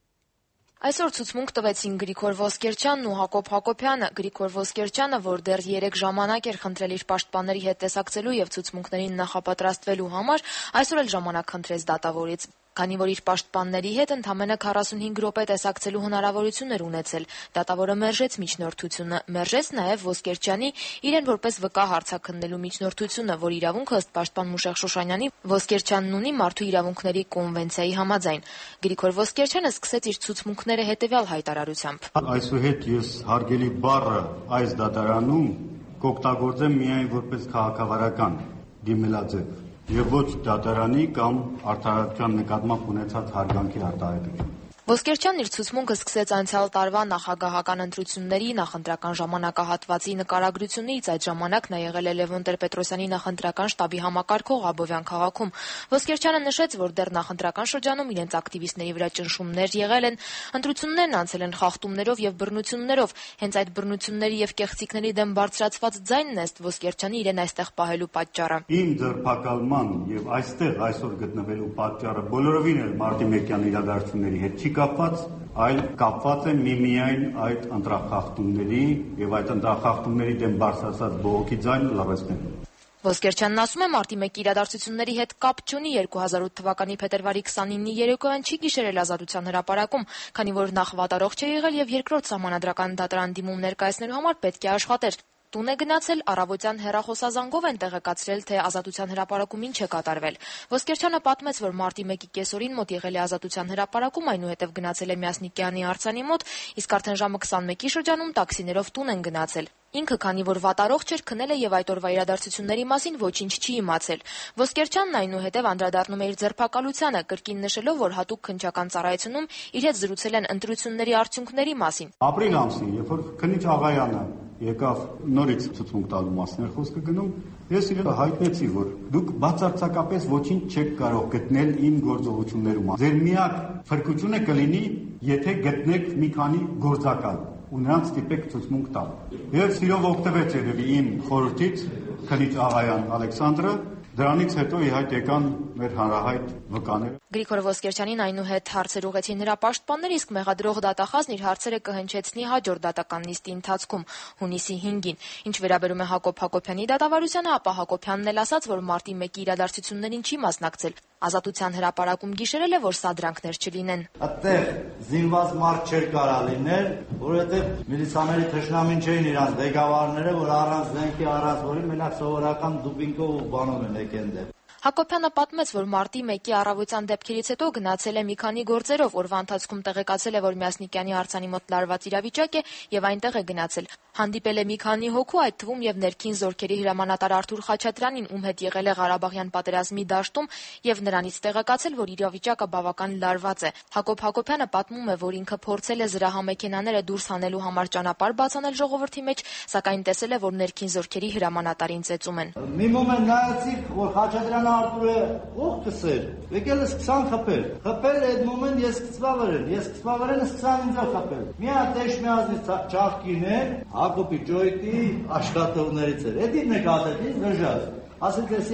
Այսօր ցուցմունք տվեցին Գրիգոր Ոսկերչյանն ու Հակոբ Հակոբյանը։ Գրիգոր Ոսկերչյանը, որ դեռ 3 ժամանակ էր խնդրել իր պաշտպանների հետ տեսակցելու եւ ցուցմունքներին նախապատրաստվելու համար, այսօր էլ ժամանակ խնդրեց դատավորից։ Քանի որ իր պաշտպանների հետ ընդամենը 45 րոպե տեսակցելու հնարավորություն էր ունեցել, դատավորը մերժեց միջնորդությունը, մերժեց նաև Ոսկերչյանի իրեն որպես վկա հարցաքննելու միջնորդությունը, որ իրավունքը ըստ պաշտպան Մուշեղ Շուշանյանի Ոսկերչյանն ունի Մարդու իրավունքների կոնվենցիայի համաձայն։ Գրիգոր Ոսկերչյանը սկսեց իր ցուցմունքները հետևյալ հայտարարությամբ. Այսուհետ ես հարգելի բառը այս դատարանում կօգտագործեմ միայն որպես քաղաքավարական դիմելաձև եւ ոչ դատարանի կամ արդարացության նկատմամբ ունեցած հարգանքի արտահայտություն։ Ոսկերչյանն իր ցուցմունքը սկսեց անցյալ տարվա նախագահական ընտրությունների նախընտրական ժամանակահատվածի նկարագրությունից, այդ ժամանակ նա եղել է Լևոն Տեր-Պետրոսյանի նախընտրական շտաբի համակարգող Աբովյան քաղաքում։ Ոսկերչյանը նշեց, որ դեռ նախընտրական շրջանում իրենց ակտիվիստների վրա ճնշումներ եղել են, ընտրություններն անցել են խախտումներով եւ բռնություններով, հենց այդ բռնությունների եւ կեղծիքների դեմ բարձրացված ձայնն է ըստ Ոսկերչյանի իրեն այստեղ պահելու պատճառը։ Իմ ձերբակալման եւ այստեղ այսօր գտնվելու պատճառը բոլորովին էլ մարտի 1-յան իրադարձությունների հետ չի կապված, այլ կապված է միմիայն այդ ընտրախախտումների եւ այդ ընտրախախտումների դեմ բարձրացած բողոքի ձայնը լավացնելու։ Ոսկերչյանն ասում է, մարտի 1-ի իրադարձությունների հետ կապ չունի, 2008 թվականի փետրվարի 29-ի երեկոյան չի գիշերել Ազատության հրապարակում, քանի որ նախ վատառողջ է եղել եւ երկրորդ սահմանադրական դատարան դիմում ներկայացնելու համար պետք է աշխատեր։ Տուն է գնացել, առավոտյան հեռախոսազանգով են տեղեկացրել, թե Ազատության հրապարակում ինչ է կատարվել։ Ոսկերչյանը պատմեց, որ մարտի 1-ի կեսօրին մոտ եղել է Ազատության հրապարակում, այնուհետև գնացել է Միասնիկյանի արձանի մոտ, իսկ արդեն ժամը 21-ի շրջանում տաքսիներով տուն են գնացել։ Ինքը, քանի որ վատառողջ էր, քնել է եւ այդ օրվա իրադարձությունների մասին ոչինչ չի իմացել։ Ոսկերչյանն այնուհետև անդրադառնում է իր ձերբակալությանը, կրկին նշելով, որ հատուկ քննչական ծառայությունում իր հետ զրուցել են ընտրությունների արդյունքների մասին։ Ապրիլ ամսին, երբ որ քննիչ Աղայանը եկավ նորից ցուցմունք տալու մասին էր խոսքը գնում, ես իրեն հայտնեցի, որ դուք բացարձակապես ոչինչ չեք կարող գտնել իմ գործողություններում։ Ձեր միակ փրկությունը կլինի, եթե գտնեք մի քանի գործակալ ու նրանց ստիպեք ցուցմունք տալ։ Ես սիրով օգտվեց երևի իմ խորհրդից քննիչ Աղայան Ալեքսանդրը, դրանից հետո ի հայտ եկան մեր հանրահայտ վկաները։ Գրիգոր Ոսկերչյանին այնուհետ հարցեր ուղղեցին նրա պաշտպանները, իսկ մեղադրող դատախազն իր հարցերը կհնչեցնի հաջորդ դատական նիստի ընթացքում, հունիսի 5-ին։ Ինչ վերաբերում է Հակոբ Հակոբյանի դատավարությանը, ապա Հակոբյանն էլ ասաց, որ մարտի 1-ի իրադարձություններին չի մասնակցել։ Ազատության հրապարակում գիշերել է, որ սադրանքներ չլինեն։ Այդտեղ զինված մարդ չէր կարա լինել, որովհետև միլիցաների թշնամին չէին իրանց ղեկավարները, որ առանց զենքի, առանց որի մենակ սովորական դուբինկով ու բանով են եկեն դեպ։ Հակոբյանը պատմեց, որ մարտի 1-ի առավոտյան դեպքերից հետո գնացել է մի քանի գործերով, օրվա ընթացքում տեղեկացել է, որ Մյասնիկյանի արձանի մոտ լարված իրավիճակ է եւ այնտեղ է գնացել։ Հանդիպել է մի քանի հոգու, այդ թվում եւ ներքին զորքերի հրամանատար Արթուր Խաչատրյանին, ում հետ եղել է Ղարաբաղյան պատերազմի դաշտում եւ նրանից տեղեկացել, որ իրավիճակը բավական լարված է։ Հակոբ Հակոբյանը պատմում է, որ ինքը փորձել է զրահամեքենաները դուրս հանելու համար ճանապարհ բացանել ժողովրդի մեջ, սակայն տեսել է, որ ներքին զորքերի հրամանատարին ծեծում են։ Մի մոմենտ նայեցիք, որ Խաչատրյանը Artur ող կսեր, եկել ես 20 խփել։ Խփել այդ մոմենտ ես սկսվավերեն սկսան ինձ խփել։ Մի հատ էշմիազնից ճախկիներ, Հակոբի ջոյտի աշխատողներից էր։ Էդի նկատեցին նժած։ Ասել էսի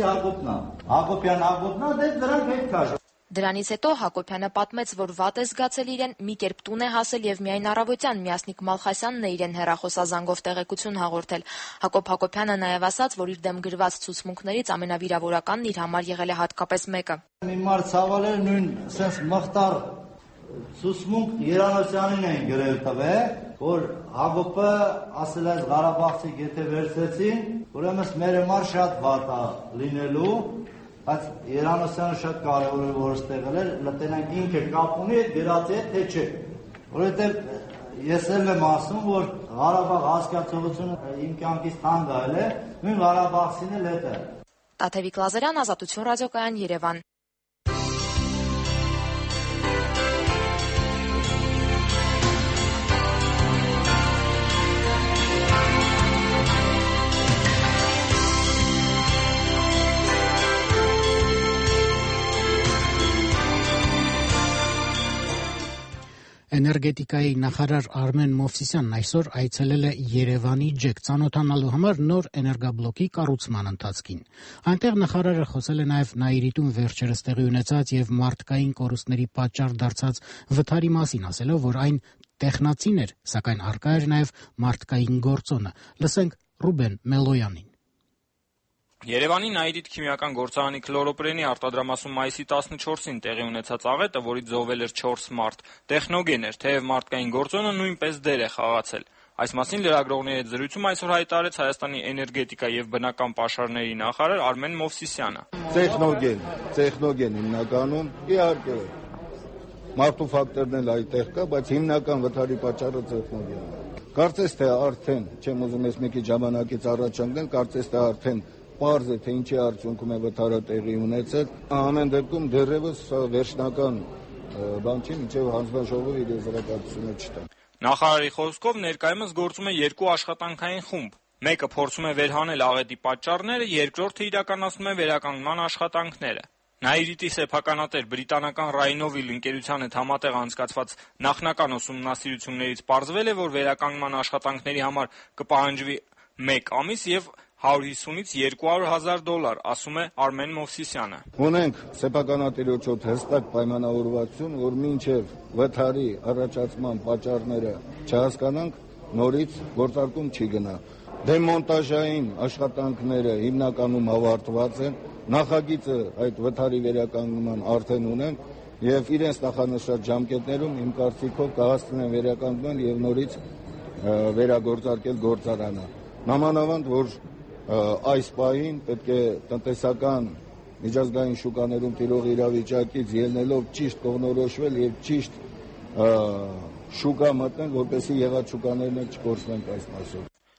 Հակոբյանն, դե դրանք հետ քաշ։ Դրանից հետո Հակոբյանը պատմեց, որ վատ է զգացել իրեն, մի կերպ տուն է հասել եւ միայն առավոտյան Մյասնիկ Մալխասյանն է իրեն հեռախոսազանգով տեղեկություն հաղորդել։ Հակոբ Հակոբյանը նաեւ ասաց, որ իր դեմ գրված ցուցմունքներից ամենավիրավորականն իր համար եղել է հատկապես մեկը։ Մի մարդ ցավալեր նույն sense մխտար ցուցմունք Երանոսյանին էին գրել տվել, որ Հակոբը ասել է Ղարաբաղցիք եթե վերցեցին, ուրեմն մեր համար շատ վատ է լինելու։ Բայց Երանոսյանը շատ կարևոր է, որ ստեղել էր, լտենանք ինքը կապ ունի այդ գրածի հետ, թե չէ։ Որովհետև ես էլ եմ ասում, որ Ղարաբաղ հասկացողությունը իմ կյանքից թանկ է, նույն Ղարաբաղցին էլ հետ է։ Տաթևիկ Լազարյան, Ազատություն ռադիոկայան, Երևան։ Էներգետիկայի նախարար Արմեն Մովսիսյանն այսօր այցելել է Երևանի ջեք ծանոթանալու համար նոր էներգաբլոկի կառուցման ընթացքին։ Այնտեղ նախարարը խոսել է նաև Նաիրիտում վերջերս տեղի ունեցած եւ մարդկային կորուստների պատճառ դարձած վթարի մասին, ասելով, որ այն տեխնացին էր, սակայն առկա էր նաև մարդկային գործոնը։ Լսենք Ռուբեն Մելոյանին։ Երևանի Նաիրիտ քիմիական գործարանի քլորոպրենի արտադրամասում մայիսի 14-ին տեղի ունեցած աղետը, որից զոհվել էր 4 մարդ, տեխնոգեն էր, թեև մարդկային գործոնը նույնպես դեր է խաղացել։ Այս մասին լրագրողների հետ զրույցում այսօր հայտարարեց Հայաստանի էներգետիկա եւ բնական պաշարների նախարար Արմեն Մովսիսյանը։ Տեխնոգեն հիմնականում իհարկե մարդու ֆակտորն էլ այդտեղ կա, բայց հիմնական վթարի պատճառը տեխնոգենն է։ Կարծես թե արդեն, չեմ ուզում ես մի քիչ ժամանակից առաջ ընկնել, կարծես թե արդեն պարզ է, թե ինչի արդյունքում է վթարը տեղի ունեցել։ Ամեն դեպքում դեռևս վերջնական բան չի, մինչև հանձնաժողովը իր եզրակացությունը չտա։ Նախարարի խոսքով ներկայումս գործում է 2 աշխատանքային խումբ։ Մեկը փորձում է վերհանել աղետի պատճառները, երկրորդը իրականացնում է վերականգնման աշխատանքները։ Նաիրիտի սեփականատեր բրիտանական Rhinovill ընկերության հետ համատեղ անցկացված նախնական ուսումնասիրություններից պարզվել է, որ վերականգնման աշխատանքների համար կպահանջվի 1 ամիս եւ $150,000 - $200,000, ասում է Արմեն Մովսիսյանը։ Ունենք սեփականատիրոջով հստակ պայմանավորվածություն, որ մինչև վթարի առաջացման պատճառները չհասկանանք, նորից գործարկում չի գնա։ Դեմոնտաժային աշխատանքները հիմնականում ավարտված են, նախագիծը այդ վթարի վերականգնման արդեն ունեն եւ իրենց նախանշած ժամկետներում իմ կարծիքով կհասցնեն վերականգնել եւ նորից վերագործարկել գործարանը։ Նամանավանդ, որ այս պահին պետք է տնտեսական միջազգային շուկաներում տիրող իրավիճակից ելնելով ճիշտ կողմնորոշվել եւ ճիշտ շուկա մտնել, որպեսզի եղած շուկաներն չկորցնենք այս մասով։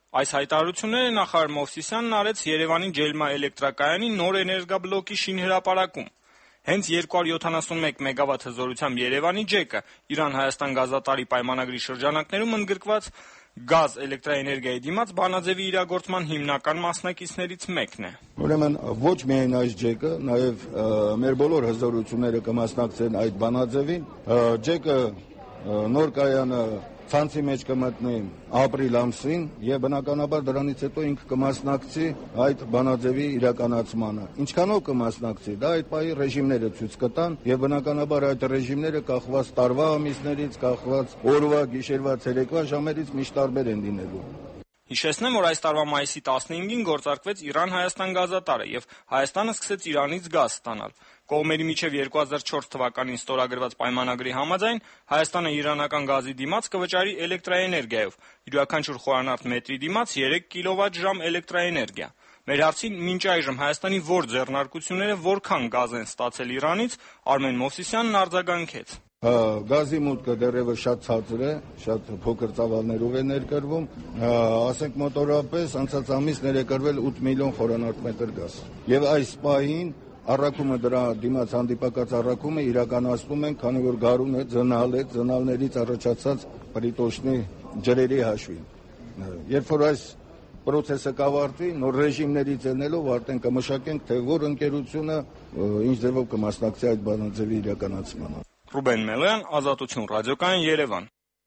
Այս հայտարարությունները նախարար Մովսիսյանն արեց Երևանի Ջելմա էլեկտրակայանի նոր էներգաբլոկի շինհրապարակում։ Հենց 271 մեգավատ հզորությամբ Երևանի ջեկը Իրան-Հայաստան գազատարի պայմանագրի շրջանակներում ընդգրկված գազ էլեկտրաէներգիայի դիմաց բանաձևի իրագործման հիմնական մասնակիցներից մեկն է։ Ուրեմն ոչ միայն այս ջեկը, նաև մեր բոլոր հզորությունները կմասնակցեն այդ բանաձևին։ Ջեկը նոր կայանը ցանցի մեջ կմտնի ապրիլ ամսին եւ բնականաբար դրանից հետո ինքը կմասնակցի այդ բանաձևի իրականացմանը։ Ինչքանով կմասնակցի, դա այդ պահի ռեժիմները ցույց կտան եւ բնականաբար այդ ռեժիմները կախված տարվա ամիսներից, կախված օրվա, գիշերվա, ցերեկվա ժամերից միշտ տարբեր են լինելու։ Հիշեցնեմ, որ այս տարվա մայիսի 15-ին գործարկվեց Իրան-Հայաստան գազատարը եւ Հայաստանը սկսեց Իրանից գազ ստանալ։ Կողմերի միջև 2004 թվականին ստորագրված պայմանագրի համաձայն Հայաստանը իրանական գազի դիմաց կվճարի էլեկտրաէներգիայով, յուրաքանչյուր խորանարդ մետրի դիմաց 3 կիլովատ-ժամ էլեկտրաէներգիա։ Մեր հարցին մինչ այժմ Հայաստանի որ ձեռնարկությունները որքան գազ են ստացել Իրանից, Արմեն Մովսիսյանն արձագանքեց։ Գազի մուտքը դեռևս շատ ցածր է, շատ փոքր ծավալներով է ներկրվում, ասենք մոտորապես անցած ամիս ներկրվել 8 միլիոն խորանարդ գազ։ Եվ այս պահին առաքումը դրա դիմաց հանդիպակաց առաքումը իրականացնում են, քանի որ գարուն է, ծնալներից առաջացած պրիտոշնի ջրերի հաշվին։ Երբ որ այս պրոցեսը կավարտվի, նոր ռեժիմներից ելնելով արդեն կմշակենք, թե որ ընկերությունը ինչ ձևով կմասնակցի այդ բանաձևի իրականացմանը։ Ռուբեն Մելոյան, Ազատություն ռադիոկայան, Երևան։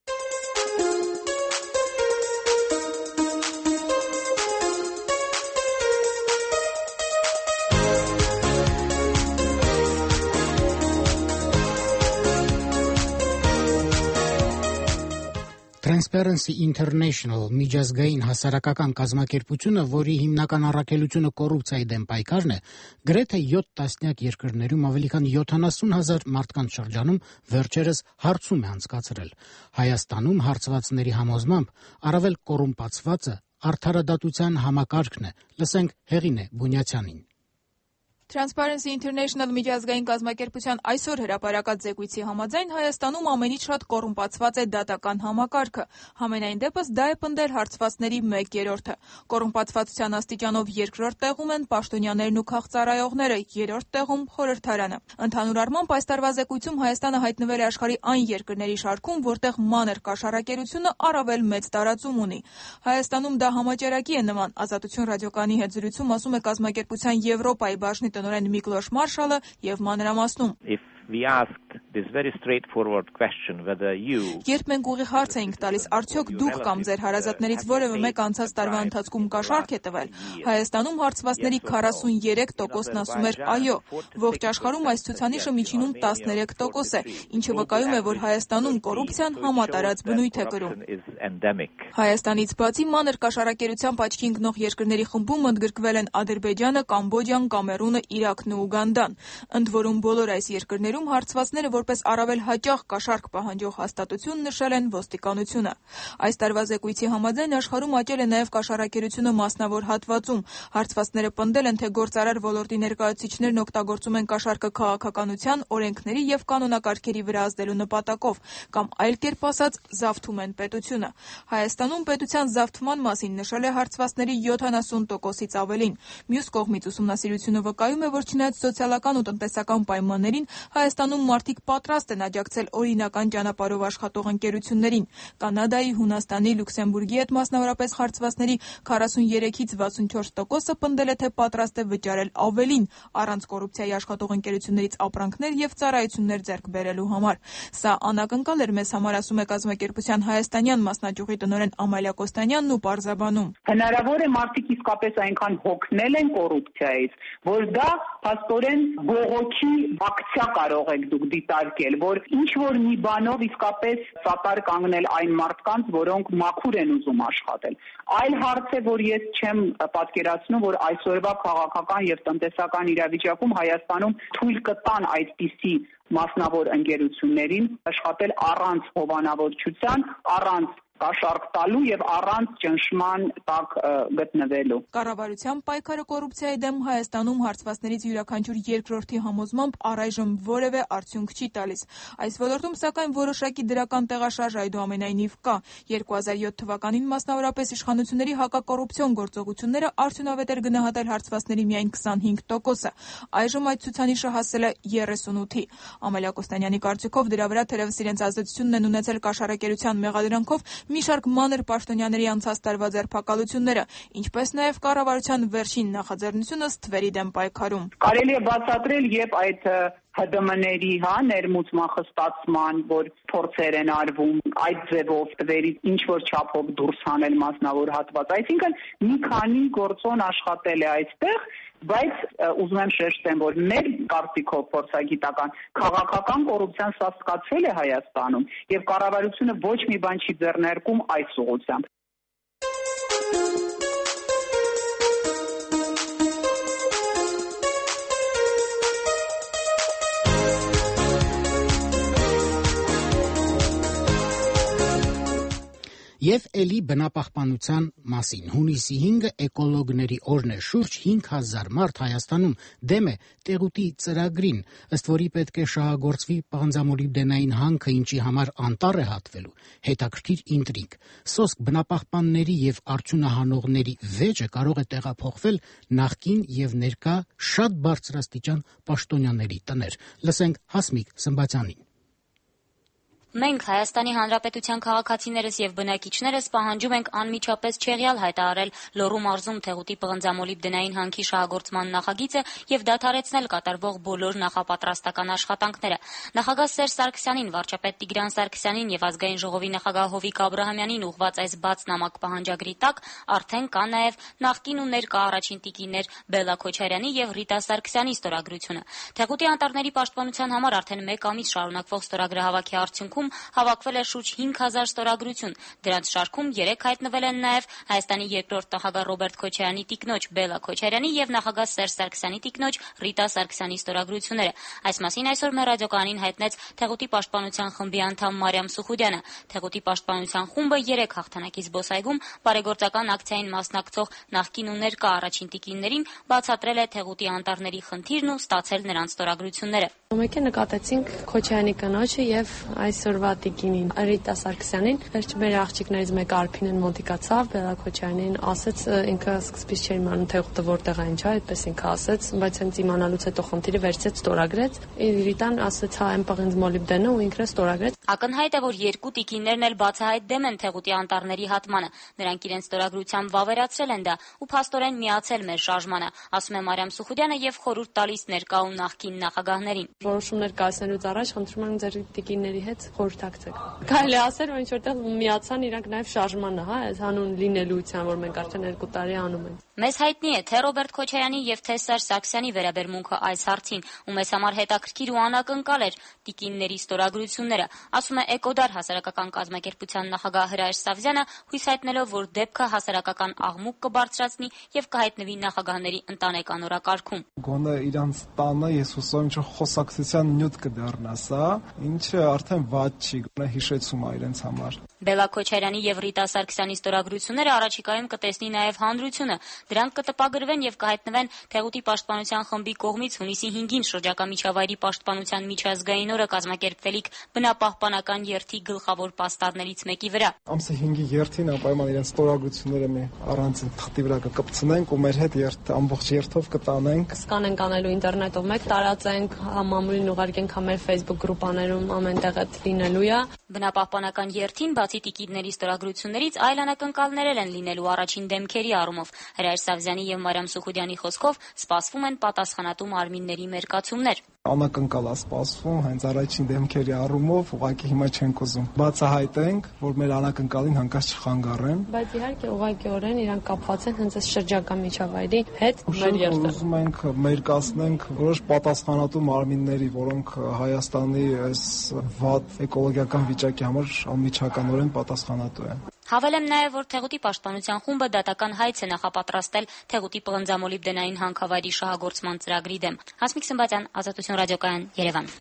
Transparency International միջազգային հասարակական կազմակերպությունը, որի հիմնական առաքելությունը կոռուպցիայի դեմ պայքարն է, գրեթե 7 տասնյակ երկրներում ավելի քան 70,000 մարդկանց շրջանում վերջերս հարցում է անցկացրել։ Հայաստանում հարցվածների համոզմամբ առավել կոռումպացվածը արդարադատության համակարգն է։ Լսենք Հեղինե Բունյացյանին։ Transparency International միջազգային կազմակերպության այսօր հրապարակած զեկույցի համաձայն Հայաստանում ամենից շատ կոռումպացված է դատական համակարգը։ Համենայն դեպս դա է պնդել հարցվածների 1/3-ը։ Կոռումպացվածության աստիճանով երկրորդ տեղում են պաշտոնյաներն ու քաղծառայողները, երրորդ տեղում խորհրդարանը։ Ընդհանուր առմամբ այս տարվա զեկույցում Հայաստանը հայտնվել է աշխարհի այն երկրների շարքում, որտեղ մանր կաշառակերությունը առավել մեծ տարածում ունի։ Հայաստանում դա համաճարակի է նման։ Ազատություն ռադիոկայանի հետ զրույցում ասում է կազմակերպության Եվրոպայի բաժնի տնօրեն Միքլոշ Մարշալը եւ մանրամասնում։ Երբ մենք ուղիղ հարց էինք տալիս, արդյոք դուք կամ ձեր հարազատներից որևէ մեկ անցած տարվա ընթացքում կաշառք է տվել, Հայաստանում հարցվածների 43%-ն ասում էր այո, ողջ աշխարհում այս ցուցանիշը միջինում 13% է, ինչը վկայում է, որ Հայաստանում կոռուպցիան համատարած բնույթ է կրում։ Հայաստանից բացի մանր կաշառակերությամբ աչքի ընկնող երկրների խմբում ընդգրկվել են Ադրբեջանը, Կամբոջան, Կամերունը, Իրաքն ու Ուգանդան։ Ընդ որում բոլոր այս երկրներում հարցվածները որպես առավել հաճախ կաշառք պահանջող հաստատություն նշել են ոստիկանությունը։ Այս տարվա զեկույցի համաձայն աշխարհում աճել է նաև կաշառակերությունը մասնավոր հատվածում։ Հարցվածները պնդել են, թե գործարար ոլորտի ներկայացուցիչներն օգտագործում են կաշառքը քաղաքականության, օրենքների եւ կանոնակարգերի վրա ազդելու նպատակով, կամ այլ կերպ ասած, զավթում են պետությունը։ Հայաստանում պետության զավթման մասին նշել է հարցվածների 70%-ից ավելին։ Մյուս կողմից ուսումնասիրությունը վկայում է, որ չնայած սոցիալական ու տնտեսական պայմաններին Հայաստանում մարդիկ պատրաստ են աջակցել օրինական ճանապարհով աշխատող ընկերություններին։ Կանադայի, Հունաստանի, Լյուքսեմբուրգի հետ մասնավորապես հարցվածների 43-ից 64%-ը պնդել է, թե պատրաստ է վճարել ավելին առանց կոռուպցիայի աշխատող ընկերություններից ապրանքներ եւ ծառայություններ ձեռք բերելու համար։ Սա անակնկալ էր մեզ համար, ասում է կազմակերպության հայաստանյան մասնաճյուղի տնօրեն Ամալիա Կոստանյանն ու պարզաբանում։ Հնարավոր է մարդիկ իսկապես այնքան հոգնել են կոռուպցիայից, որ դա փաստորեն բողոքի ակցիա կարող եք դուք դիտարկել, որ ինչ որ մի բանով իսկապես սատար կանգնել այն մարդկանց, որոնք մաքուր են ուզում աշխատել։ Այլ հարց է, որ ես չեմ պատկերացնում, որ այսօրվա քաղաքական եւ տնտեսական իրավիճակում Հայաստանում թույլ կտան այդպիսի մասնավոր ընկերություններին աշխատել առանց հովանավորչության, առանց կաշառք տալու եւ առանց ճնշման տակ գտնվելու։ Կառավարության պայքարը կոռուպցիայի դեմ Հայաստանում հարցվածներից յուրաքանչյուր երկրորդի համոզմամբ առայժմ որևէ արդյունք չի տալիս։ Այս ոլորտում սակայն որոշակի դրական տեղաշարժ այդուամենայնիվ կա։ 2007 թվականին մասնավորապես իշխանությունների հակակոռուպցիոն գործողությունները արդյունավետ էր գնահատել հարցվածների միայն 25%-ը։ Այժմ այդ ցուցանիշը հասել է 38-ի։ Ամալիա Կոստանյանի կարծիքով դրա վրա թերևս իրենց ազդեցությունն են ունեցել կաշառակերության մեղադրանքով մի շարք մանր պաշտոնյաների անցած տարվա ձերբակալությունները, ինչպես նաև կառավարության վերջին նախաձեռնությունը ստվերի դեմ պայքարում։ Կարելի է բացատրել եւ այդ ՀԴՄ-ների ներմուծման որ փորձեր են արվում այդ ձևով թվերի ինչ որ չափով դուրս հանել մասնավոր հատված, այսինքն մի քանի գործոն աշխատել է այստեղ, բայց ուզում եմ շեշտեմ, որ մեր կարծիքով փորձագիտական քաղաքական կոռուպցիան սաստկացել է Հայաստանում եւ կառավարությունը ոչ մի բան չի ձեռնարկում այս ուղղությամբ։ Եվ էլի բնապահպանության մասին։ Հունիսի 5-ը էկոլոգների օրն է։ Շուրջ 5000 մարդ Հայաստանում դեմ է Տեղուտի ծրագրին, ըստ որի պետք է շահագործվի պղնձամոլիբդենային հանքը, ինչի համար անտառ է հատվելու։ Հետաքրքիր ինտրիգ։ Սոսկ բնապահպանների եւ արդյունահանողների վեճը կարող է տեղափոխվել նախկին եւ ներկա շատ բարձրաստիճան պաշտոնյաների տներ։ Լսենք Հասմիկ Սմբատյանին։ Մենք Հայաստանի Հանրապետության քաղաքացիներս եւ բնակիչներս պահանջում ենք անմիջապես չեղյալ հայտարարել Լոռու մարզում Թեղուտի պղնձամոլիբդենային հանքի շահագործման նախագիծը եւ դադարեցնել կատարվող բոլոր նախապատրաստական աշխատանքները։ Նախագահ Սերժ Սարգսյանին, վարչապետ Տիգրան Սարգսյանին եւ ազգային ժողովի նախագահ Հովիկ Աբրահամյանին ուղղված այս բաց նամակ պահանջագրի տակ արդեն կա նաեւ նախկին ու ներկա առաջին տիկիններ Բելլա Քոչարյանի եւ Ռիտա Սարգսյանի ստորագրությունը։ Թեղուտի անտառների պաշտպանության համար արդեն 1 ամիս շարունակվող ստորագրահավաքի արդյունքում հավաքվել է շուրջ 5000 ստորագրություն։ Դրանց շարքում 3 հայտնվել են նաև Հայաստանի երկրորդ նախագահ Ռոբերտ Քոչարյանի տիկնոջ Բելլա Քոչարյանի եւ նախագահ Սերժ Սարգսյանի տիկնոջ Ռիտա Սարգսյանի ստորագրությունները։ Այս մասին այսօր մեր ռադիոկայանին հայտնեց Թեղուտի պաշտպանության խմբի անդամ Մարիամ Սուխուդյանը։ Թեղուտի պաշտպանության խումբը 3 հաղթանակի զբոսայգում բարեգործական ակցիային մասնակցող նախկին ու ներկա առաջին տիկիններին բացատրել է Թեղուտի անտառների խնդիրն ու ստացել նրանց ստորագրությունները։ Մեկ է նկատեցինք Քոչարյանի կնոջը եւ այսօրվա տիկինին Ռիտա Սարգսյանին, վերջ մեր աղջիկներից մեկը Արփինեն մոտիկացավ, Բելլա Քոչարյանին ասեց, ինքը սկզբից չէր իմանում Թեղուտը որտեղ է, ինչ է, այդպես ինքը ասեց, բայց հենց իմանալուց հետո խնդիրը վերցրեց, ստորագրեց։ Ռիտան ասեց, հա, այն պղնձամոլիբդենը ու ինքը ստորագրեց։ Ակնհայտ է, որ երկու տիկիններն էլ բացահայտ դեմ են Թեղուտի անտառների հատմանը։ Նրանք իրենց ստորագրությամբ վավերացրել են դա ու փաստորեն միացել մեր շարժմանը, ասում է Մարիամ Սուխուդյանը եւ խորհուրդ տալիս ներկա ու նախկին նախագահներին։ Որոշումներ կայացնելուց առաջ խնդրում եմ ձեր տիկինների հետ խորհրդակցեք։ Կարելի է ասել, որ ինչ որտեղ միացան իրանք նաև շարժմանը, հա, այս հանուն լինելիության, որ մենք արդեն 2 տարի անում ենք։ Մեզ հայտնի է թե Ռոբերտ Քոչարյանի եւ թե Սերժ Սարգսյանի վերաբերմունքը այս հարցին, ու մեզ համար հետաքրքիր ու անակնկալ էր տիկինների ստորագրությունները, ասում է Էկոդար հասարակական կազմակերպության նախագահ Հրայր Սավզյանը, հույս հայտնելով, որ դեպքը հասարակական աղմուկ կբարձրացնի եւ կհայտնվի նախագահների ընտանեկան օրակարգում։ Գոնե իրանց տանը ես հուսով ինչ խոսակցության նյութ կդառնա, սա, ինչը արդեն վատ չի, գոնե հիշեցում է իրենց համար։ Բելլա Քոչարյանի եւ Ռիտա Սարգսյանի ստորագրությունները առաջիկայում կտեսնի նաեւ հանրությունը։ Դրանք կտպագրվեն եւ կհայտնվեն Թեղուտի պաշտպանության խմբի կողմից հունիսի 5-ին շրջակա միջավայրի պաշտպանության միջազգային օրը կազմակերպվելիք բնապահպանական երթի գլխավոր պաստառներից մեկի վրա։ Ամսի 5-ի երթին անպայման իրենց ստորագրությունները մի առանձին թղթի վրա կկպցնենք ու մեր հետ ամբողջ երթով կտանենք։ Սկանենք անելու ինտերնետով մեկ տարածենք, մամուլին ուղարկենք մեր Facebook գրուպաներում ամենտեղ այդ լինելու է։ Բնապահպանական երթին բացի տիկինների ստորագրություններից այլ անակնկալներ են լինելու առաջին դեմքերի առումով։ Հրայր Սավզյանի եւ Մարիամ Սուխուդյանի խոսքով սպասվում են պատասխանատու մարմինների մերկացումներ։ Անակնկալ է սպասվում, հենց առաջին դեմքերի առումով ուղղակի հիմա չենք ուզում բացահայտենք, որ մեր անակնկալին հանկարծ չխանգարեն։ Բայց իհարկե ուղղակիորեն իրանք կապված են հենց այս շրջակա միջավայրի հետ մեր երթը։ Ուզում ենք մերկացնենք որոշ պատասխանատու մարմինների, որոնք Հայաստանի այս վատ էկոլոգիական վիճակի համար անմիջականորեն պատասխանատու են։ Հավելեմ նաև, որ Թեղուտի պաշտպանության խումբը դատական հայց է նախապատրաստել Թեղուտի պղնձամոլիբդենային հանքավայրի շահագործման ծրագրի դեմ։ Հասմիկ Սմբատյան, Ազատություն ռադիոկայան, Երևան։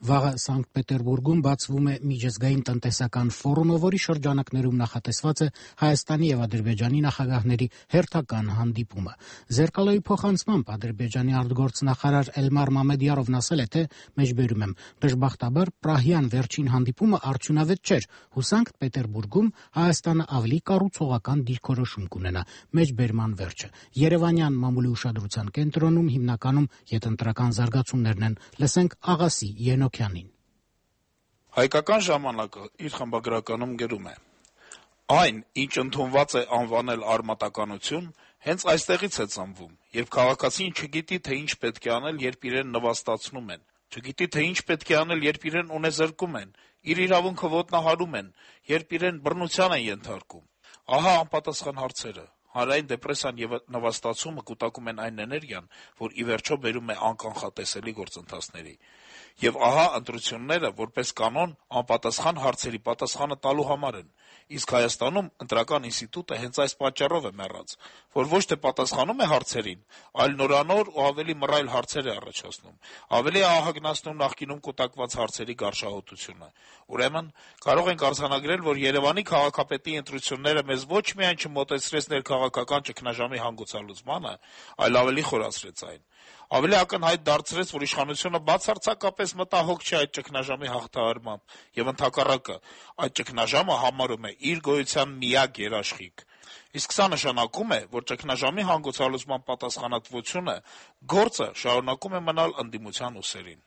Վաղը Սանկտ Պետերբուրգում բացվում է միջազգային տնտեսական ֆորումը, որի շրջանակներում նախատեսված է Հայաստանի եւ Ադրբեջանի նախագահների հերթական հանդիպումը։ Զերկալոյի փոխանցմամբ Ադրբեջանի արտգործնախարար Էլմար Մամեդյարովն ասել է, թե մեջբերում եմ, դժբախտաբար Պրահյան վերջին հանդիպումը արդյունավետ չէր, ու Սանկտ Պետերբուրգում Հայաստանը ավելի կառուցողական դիրքորոշում կունենա։ Մեջբերման վերջը։ Երևանյան մամուլի ուշադրության կենտրոնում հիմնականում յետընտրական զարգացումներն են։ Լսենք Աղասի Ենոքյանին։ Հայկական ժամանակը իր խմբագրականում գրում է. այն, ինչ ընդունված է անվանել արմատականություն, հենց այստեղից է ծնվում, երբ քաղաքացին չգիտի, թե ինչ պետք է անել, երբ իրեն նվաստացնում են, չգիտի, թե ինչ պետք է անել, երբ իրեն ունեզրկում են, իր իրավունքը ոտնահարում են, երբ իրեն բռնության են ենթարկում։ Ահա անպատասխան հարցերը։ Հանրային դեպրեսիան եւ նվաստացումը կուտակում են այն էներգիան, որ ի վերջո բերում է անկանխատեսելի գործընթացների։ Եվ ահա ընտրությունները, որպես կանոն, անպատասխան հարցերի պատասխանը տալու համար են։ Իսկ Հայաստանում ընտրական ինստիտուտը հենց այս պատճառով է մեռած, որ ոչ թե պատասխանում է հարցերին, այլ նորանոր ու ավելի մռայլ հարցեր է առաջացնում, ավելի ահագնացնում նախկինում կուտակված հարցերի գարշահոտությունը։ Ուրեմն, կարող ենք արձանագրել, որ Երևանի քաղաքապետի ընտրությունները մեզ ոչ միայն չմոտեցրեց ներքաղաքական ճգնաժամի հանգուցալուծմանը, այլ ավելի խորացրեց այն։ Ավելի ակնհայտ դարձրեց, որ իշխանությունը բացարձակապես մտահոգ չէ այդ ճգնաժամի հաղթահարմամբ եւ ընդհակառակը այդ ճգնաժամը համարում է իր գոյության միակ երաշխիք։ Իսկ սա նշանակում է, որ ճգնաժամի հանգուցալուծման պատասխանատվությունը գործը շարունակում է մնալ ընդդիմության ուսերին։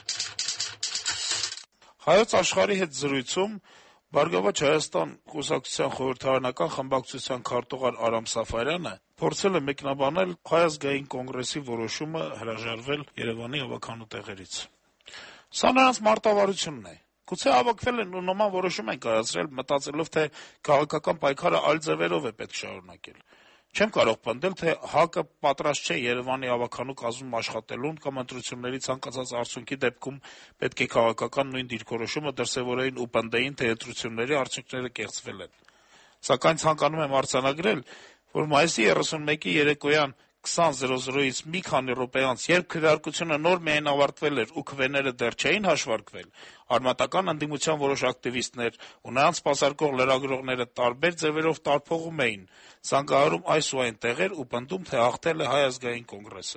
Հայոց աշխարհի հետ զրույցում Բարգավաճ Հայաստան կուսակցության խորհրդարանական խմբակցության քարտուղար Արամ Սաֆարյանը փորձել է մեկնաբանել Հայ ազգային կոնգրեսի որոշումը հրաժարվել Երևանի հավաքանու տեղերից։ Սա նրանց մարտավարությունն է։ Գուցե հավաքվել են ու նման որոշում են կայացրել, մտածելով, թե քաղաքական պայքարը այլ ձևերով է պետք շարունակել։ Չեմ կարող պնդել, թե ՀԱԿ-ը պատրաստ չէ Երևանի հավաքանու կազմում աշխատելուն կամ ընտրությունների ցանկացած արդյունքի դեպքում պետք է քաղաքական նույն դիրքորոշումը դրսևորեին ու պնդեին, թե ընտրությունների արդյունքները կեղծվել են։ Սակայն ցանկանում եմ արձանագրել, որ մայիսի 31-ի երեկոյան 20:00-ից մի քանի րոպե անց, երբ քվեարկությունը նոր միայն ավարտվել էր ու քվեները դեռ չէին հաշվարկվել, արմատական ընդդիմության որոշ ակտիվիստներ ու նրանց սպասարկող լրագրողները տարբեր ձևերով տարփողում էին, զանգահարում այս ու այն տեղեր ու պնդում, թե հաղթել է Հայ ազգային կոնգրեսը։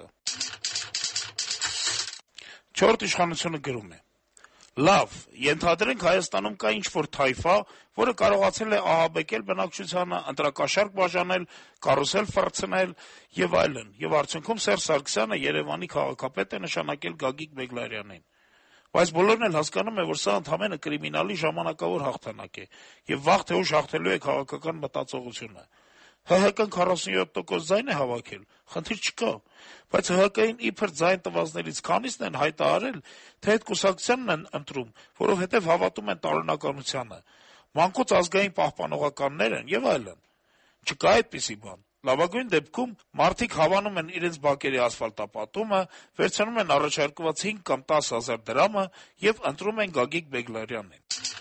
Չորրորդ իշխանությունը գրում է. Լավ, ենթադրենք Հայաստանում կա ինչ-որ թայֆա, որը կարողացել է ահաբեկել բնակչությանը, ընտրակաշառք բաժանել, կարուսել ֆրցնել եւ այլն, եւ արդյունքում Սերժ Սարգսյանը Երևանի քաղաքապետ է նշանակել Գագիկ Բեգլարյանին։ Բայց բոլորն էլ հասկանում են, որ սա ընդհանրապես կրիմինալի ժամանակավոր հաղթանակ է, եւ վաղ թե ուշ հաղթելու է քաղաքական մտածողությունը։ ՀՀԿ-ն 47% ձայն է հավաքել, խնդիր չկա, բայց ՀՀԿ-ին իբր ձայն տվածներից քանիսն են հայտարարել, թե այդ կուսակցությունն են ընտրում, որովհետև հավատում են տարօրինականությանը, մանկուց ազգային պահպանողականներ են եւ այլն։ Չկա այդպիսի բան։ Լավագույն դեպքում մարդիկ հավանում են իրենց բակերի ասֆալտապատումը, վերցնում են առաջարկված 5 կամ 10 հազար դրամը եւ ընտրում են Գագիկ Բեգլարյանին։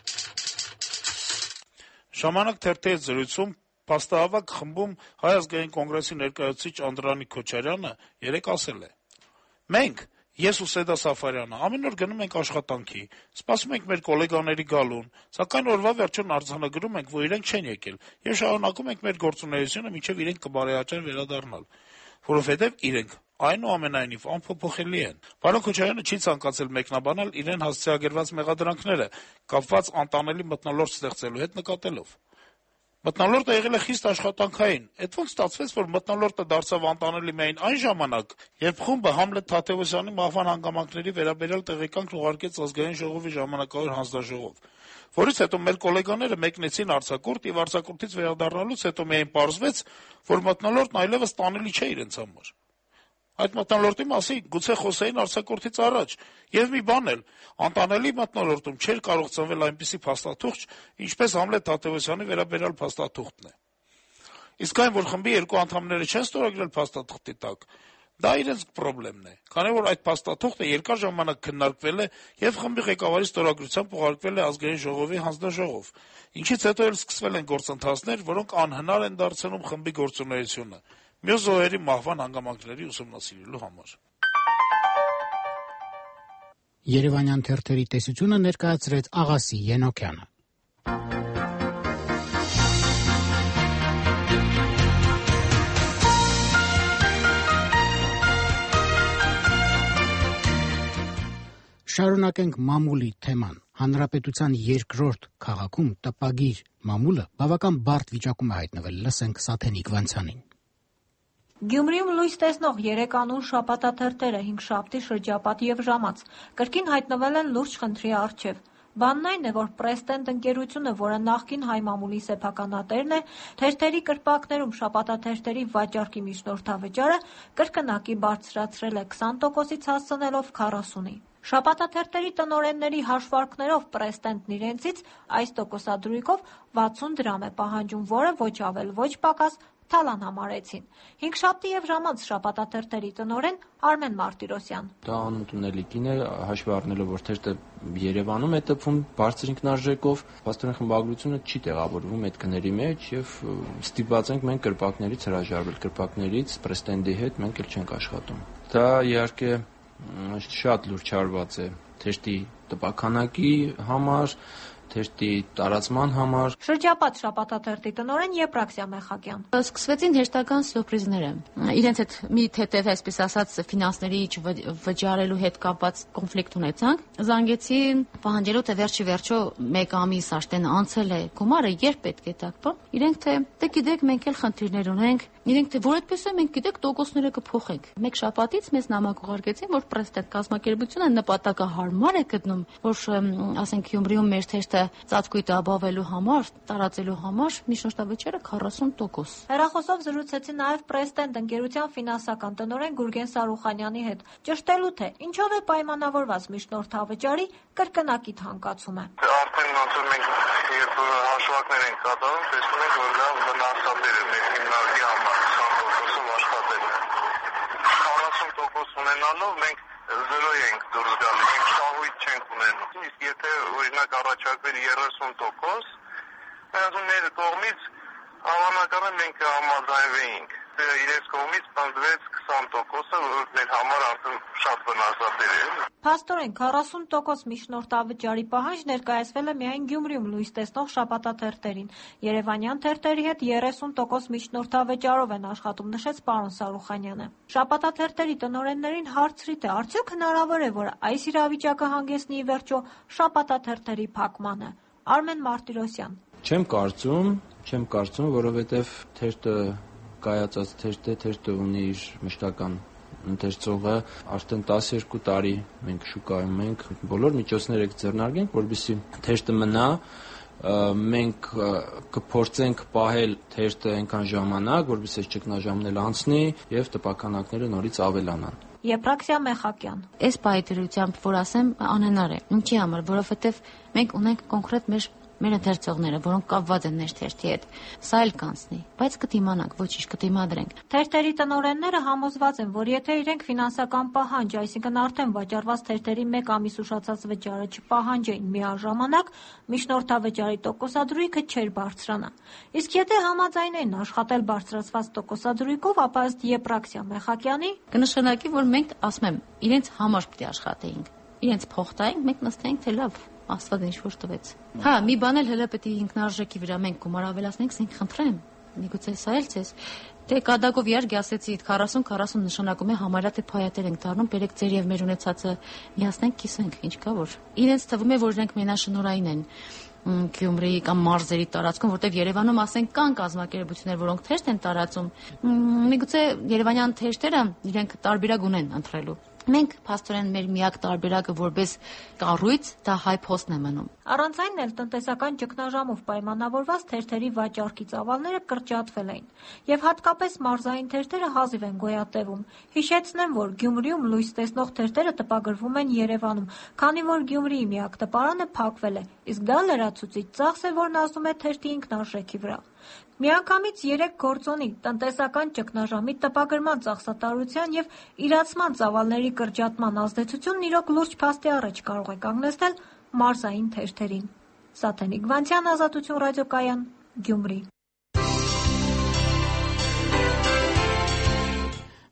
Ժամանակ թերթի հետ զրույցում փաստահավաք խմբում Հայ ազգային կոնգրեսի ներկայացուցիչ Անդրանիկ Քոչարյանը երեկ ասել է. Մենք, ես ու Սեդա Սաֆարյանը, ամեն օր գնում ենք աշխատանքի, սպասում ենք մեր գոլեգաների գալուն, սակայն օրվա վերջում արձանագրում ենք, որ իրենք չեն եկել, եւ շարունակում ենք մեր գործունեությունը, մինչեւ իրենք կբարեհաճեն վերադառնալ, որովհետեւ իրենք այնուամենայնիվ անփոփոխելի են։ Պարոն Քոչարյանը չի ցանկացել մեկնաբանել իրեն հասցեագրված մեղադրանքները, կապված անտանելի մթնոլորտ ստեղծելու հետ նկատելով։ Մթնոլորտը եղել է խիստ աշխատանքային, այդ ոնց ստացվեց, որ մթնոլորտը դարձավ անտանելի միայն այն ժամանակ, երբ խումբը Համլետ Թադևոսյանի մահվան հանգամանքների վերաբերյալ տեղեկանք ուղարկեց ազգային ժողովի ժամանակավոր հանձնաժողով, որից հետո մեր գոլեգաները մեկնեցին արձակուրդ եւ արձակուրդից վերադառնալուց հետո միայն պարզվեց, որ մթնոլորտն այլևս տանելի չէ իրենց համար։ Այդ մթնոլորտի մասին գուցե խոսեին արձակուրդից առաջ, եւ մի բան էլ, անտանելի մթնոլորտում չէր կարող ծնվել այնպիսի փաստաթուղթ, ինչպես Համլետ Թադևոսյանի վերաբերյալ փաստաթուղթն է։ Իսկ այն, որ խմբի երկու անդամները չեն ստորագրել փաստաթղթի տակ, դա իրենց խնդիրն է, քանի որ այդ փաստաթուղթը երկար ժամանակ քննարկվել է եւ խմբի ղեկավարի ստորագրությամբ ուղարկվել է ազգային ժողովի հանձնաժողով, ինչից հետո էլ սկսվել են գործընթացներ, որոնք անհնար են դարձնում խմբի գործունեությունը մյուս զոհերի մահվան հանգամանքների ուսումնասիրելու համար։ Երևանյան թերթերի տեսությունը ներկայացրեց Աղասի Ենոքյանը։ Շարունակենք մամուլի թեման։ Հանրապետության երկրորդ քաղաքում տպագիր մամուլը բավական բարդ վիճակում է հայտնվել, լսենք Սաթենիկ Վանցյանին։ Գյումրիում լույս տեսնող 3 անուն շաբաթաթերթերը հինգշաբթի, շրջապատ եւ ժամանց կրկին հայտնվել են լուրջ խնդրի առջեւ։ Բանն այն է, որ Պրեստենտ ընկերությունը, որը նախկին հայ մամուլի սեփականատերն է, թերթերի կրպակներում շաբաթաթերթերի վաճառքի միջնորդավճարը կրկնակի բարձրացրել է 20%-ից հասցնելով 40-ի։ Շաբաթաթերթերի տնօրենների հաշվարկներով Պրեստենտն իրենցից այս տոկոսադրույքով 60 դրամ է պահանջում, որը ոչ ավել ոչ պակաս թալան համարեցին։ Հինգշաբթի եւ ժամանց շաբաթաթերթերի տնօրեն Արմեն Մարտիրոսյան։ Դա անընդունելի գին է, հաշվի առնելով, որ թերթը Երևանում է տպվում բարձր ինքնարժեքով, փաստորեն խմբագրությունը չի տեղավորվում այդ գների մեջ եւ ստիպված ենք մենք կրպակներից հրաժարվել, կրպակներից Պրեստենտի հետ մենք էլ չենք աշխատում։ Դա իհարկե շատ լուրջ հարված է թերթի տպաքանակի համար, թերթի տարածման համար։ Շրջապատ շաբաթաթերթի տնօրեն Եփրաքսիա Մեխակյան։ Սկսվեցին հերթական սուրպրիզները։ Իրենց հետ մի թեթև, այսպես ասած, ֆինանսների վճարելու հետ կապված կոնֆլիկտ ունեցանք։ Զանգեցի պահանջելու թե վերջի վերջո 1 ամիս աշտեն անցել է գումարը, երբ պետք է տակվա։ Իրենք թե գիտեք, մենք էլ խնդիրներ ունենք։ Իրենք թե որ այդպես է, մենք գիտեք տոկոսները կփոխենք։ Մեկ շաբաթից մեզ նամակ ուղարկեցին, որ Պրեստենտ կազմակերպությունը նպատակահարմար է գտնում, որ ասենք Գյումրիում մեր թերթը ծածկույթը ապավելու համար, տարածելու համար միջնորդավճարը 40%։ Հեռախոսով զրուցեցի նաև Պրեստենտ ընկերության ֆինանսական տնօրեն Գուրգեն Սարուխանյանի հետ, ճշտելու թե ինչով է պայմանավորված միջնորդավճարի կրկնակի թանկացումը։ Արդեն ոնց որ մենք երբ հաշվարկներ ենք կատարում, տեսնում ենք, որ դա վնասատեր է մեր հիմնարկի համար 20%-ով աշխատելը։ 40% ունենալով մենք զրո ենք դուրս գալիս, մենք շահույթ չենք ունենում։ Իսկ եթե օրինակ առաջարկվեր 30%, մեր կողմից հավանական է մենք համաձայնվեինք։ Իրենց կողմից պնդվեց 20%-ը, որ մեր համար արդեն շատ վնասատեր է։ Փաստորեն 40% միջնորդավճարի պահանջ ներկայացվել է միայն Գյումրիում լույս տեսնող շաբաթաթերթերին։ Երևանյան թերթերի հետ 30% միջնորդավճարով են աշխատում, նշեց պարոն Սարուխանյանը։ Շաբաթաթերթերի տնօրեններին հարցրի, թե արդյոք հնարավոր է, որ այս իրավիճակը հանգեցնի ի վերջո շաբաթաթերթերի փակմանը։ Արմեն Մարտիրոսյան։ Չեմ կարծում, որովհետև թերթը կայացած թերթը ունի իր մշտական ընթերցողը, արդեն 12 տարի մենք շուկայում ենք, բոլոր միջոցները կձեռնարկենք, որպեսզի թերթը մնա, մենք կփորձենք պահել թերթը այնքան ժամանակ, որպեսզի այս ճգնաժամն անցնի եւ տպականակները նորից ավելանան։ Եփրաքսիա Մեխակյան։ Այս պայդրությամբ, որ ասեմ, անհնար է։ Ինչի համար, որովհետև մենք ունենք կոնկրետ մեր ընթերցողները, որոնք կապված են մեր թերթի հետ։ Սա էլ կանցնի, բայց կդիմանանք, ոչինչ կդիմադրենք։ Թերթերի տնօրենները համոզված են, որ եթե իրենք ֆինանսական պահանջ, այսինքն արդեն վաճառված թերթերի 1 ամիս ուշացած վճարը չպահանջեին միաժամանակ, միջնորդավճարի տոկոսադրույքը չէր բարձրանա։ Իսկ եթե համաձայնեին աշխատել բարձրացված տոկոսադրույքով, ապա ըստ Եփրաքսիա Մեխակյանի կնշանակի, որ մենք, ասում եմ, իրենց համար պիտի աշխատեինք, իրենց փող տայինք, մենք նստեինք, թե լավ Աստված ինչ-որ տվեց։ Հա, մի բան էլ հələ պետք է ինքնարժեքի վրա մենք գումար ավելացնենք, ինձ խնդրեմ։ Միգուցե սա էլ ցես։ Դե կադակով իհարկե ասեցի 40 նշանակում է համարյա թե փայատեր ենք դառնում, բերեք ձեր եւ մեր ունեցածը միացնենք, կիսենք, ինչ կա որ։ Իրենց թվում է, որ իրենք մենաշնորհային են Գյումրիի կամ մարզերի տարածքում, որտեղ Երևանում ասենք կան կազմակերպություններ, որոնք թերթ են տարածում։ Միգուցե Երևանյան թերթերը իրենք տարբերակ ունեն ընտրելու։ Մենք փաստորեն մեր միակ տարբերակը որպես կառույց դա հայ փոստն է մնում։ Առանց այն էլ տնտեսական ճգնաժամով պայմանավորված թերթերի վաճառքի ծավալները կրճատվել էին, եւ հատկապես մարզային թերթերը հազիվ են գոյատևում։ Հիշեցնեմ, որ Գյումրիում լույս տեսնող թերթերը տպագրվում են Երևանում, քանի որ Գյումրիի միակ տպարանը փակվել է, իսկ դա լրացուցիչ ծախս է, որն ազդում է թերթի ինքնարժեքի վրա։ Միանգամից 3 գործոնի տնտեսական ճգնաժամի տպագրման ծախսատարության եւ իրացման ծավալների կրճատման ազդեցությունն իրոք լուրջ փաստի առաջ կարող է կանգնեցնել մարզային թերթերին։ Սաթենիկ Վանցյան, Ազատություն ռադիոկայան, Գյումրի։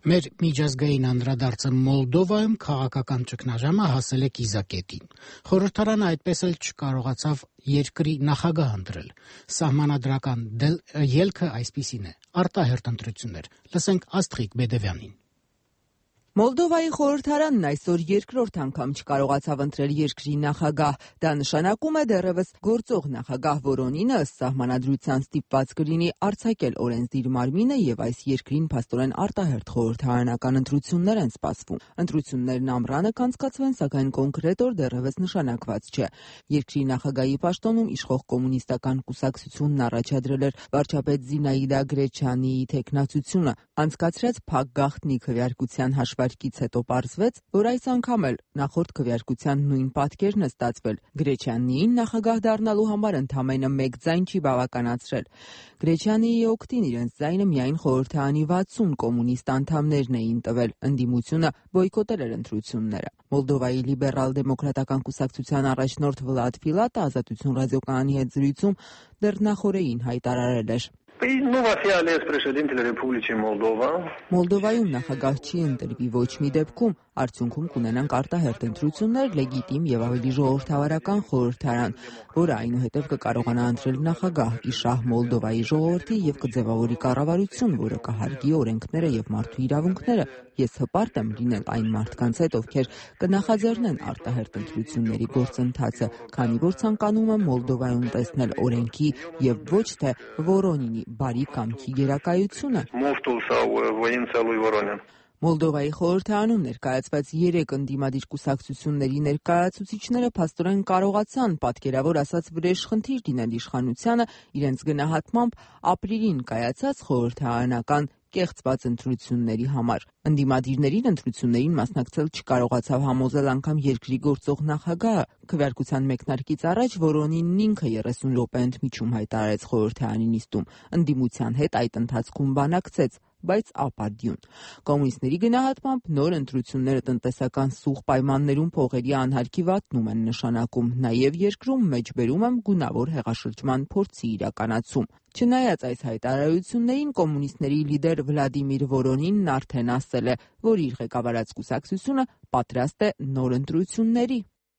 Մեր միջազգային անդրադարձը Մոլդովայում քաղաքական ճգնաժամը հասել է կիզակետին։ Խորհրդարանը այդպես էլ չկարողացավ երկրի նախագահ ընտրել։ Սահմանադրական ելքը այսպիսին է՝ արտահերթ ընտրություններ։ Լսենք Աստղիկ Բեդևյանին։ Մոլդովայի խորհրդարանն այսօր երկրորդ անգամ չկարողացավ ընտրել երկրի նախագահ։ Դա նշանակում է դեռևս գործող նախագահ Որոնինը ըստ սահմանադրության ստիպված կլինի արձակել օրենսդիր մարմինը եւ այս երկրին փաստորեն արտահերթ խորհրդարանական ընտրություններ են սպասվում։ Ընտրություններն ամռանը կանցկացվեն, սակայն կոնկրետ օր դեռևս նշանակված չէ։ Երկրի նախագահի պաշտոնում իշխող կոմունիստական կուսակցությունն առաջադրել էր վարչապետ Զինայդա Գրեչանիի թեկնածությունը, անցկացրած փակ գաղտնի քվեարկության հաշվարկից հետո պարզվեց, որ այս անգամ էլ նախորդ քվեարկության նույն պատկերն է ստացվել։ Գրեչյանիին նախագահ դառնալու համար ընդամենը մեկ ձայն չի բավականացրել։ Գրեչյանիի օգտին իրենց ձայնը միայն խորհրդարանի 60 կոմունիստ անդամներն էին տվել։ Ընդդիմությունը բոյկոտել էր ընտրությունները։ Մոլդովայի լիբերալ-դեմոկրատական կուսակցության առաջնորդ Վլադ Ֆիլատը Ազատություն ռադիոկայանի հետ զրույցում դեռ նախորդին հայտարարել էր. Մոլդովայում նախագահ չի ընտրվի ոչ մի դեպքում, արդյունքում կունենանք արտահերթ ընտրություններ, լեգիտիմ եւ ավելի ժողովրդավարական խորհրդարան, որը այնուհետև կկարողանա ընտրել նախագահ, իշահ Մոլդովայի ժողովրդի եւ կձևավորի կառավարություն, որը կհարգի օրենքները եւ մարդու իրավունքները։ Ես հպարտ եմ լինել այն մարդկանց հետ, ովքեր կնախաձեռնեն արտահերթ ընտրությունների գործընթացը, քանի որ ցանկանում եմ Մոլդովայում տեսնել օրենքի եւ ոչ թե Որոնինի բարի կամքի գերակայությունը։ Մոլդովայի խորհրդարանում ներկայացված 3 ընդդիմադիր կուսակցությունների ներկայացուցիչները փաստորեն կարողացան պատկերավոր ասած վրեժխնդիր լինել իշխանությանը իրենց գնահատմամբ ապրիլին կայացած խորհրդարանական կեղծված ընտրությունների համար։ Ընդդիմադիրներին ընտրություններին մասնակցել չկարողացավ համոզել անգամ երկրի գործող նախագահը։ Քվեարկության մեկնարկից առաջ Որոնինն ինքը 30 րոպե ընդմիջում հայտարարեց խորհրդարանի նիստում։ Ընդդիմության հետ այդ ընթացքում բանակցեց, բայց ապարդյուն։ Կոմունիստների գնահատմամբ նոր ընտրությունները տնտեսական սուղ պայմաններում փողերի անհարկի վատնում են նշանակում, նաև երկրում մեջբերում եմ գունավոր հեղաշրջման փորձի իրականացում։ Չնայած այս հայտարարություններին, կոմունիստների լիդեր Վլադիմիր Որոնինն արդեն ասել է, որ իր ղեկավարած կուսակցությունը պատրաստ է նոր ընտրությունների։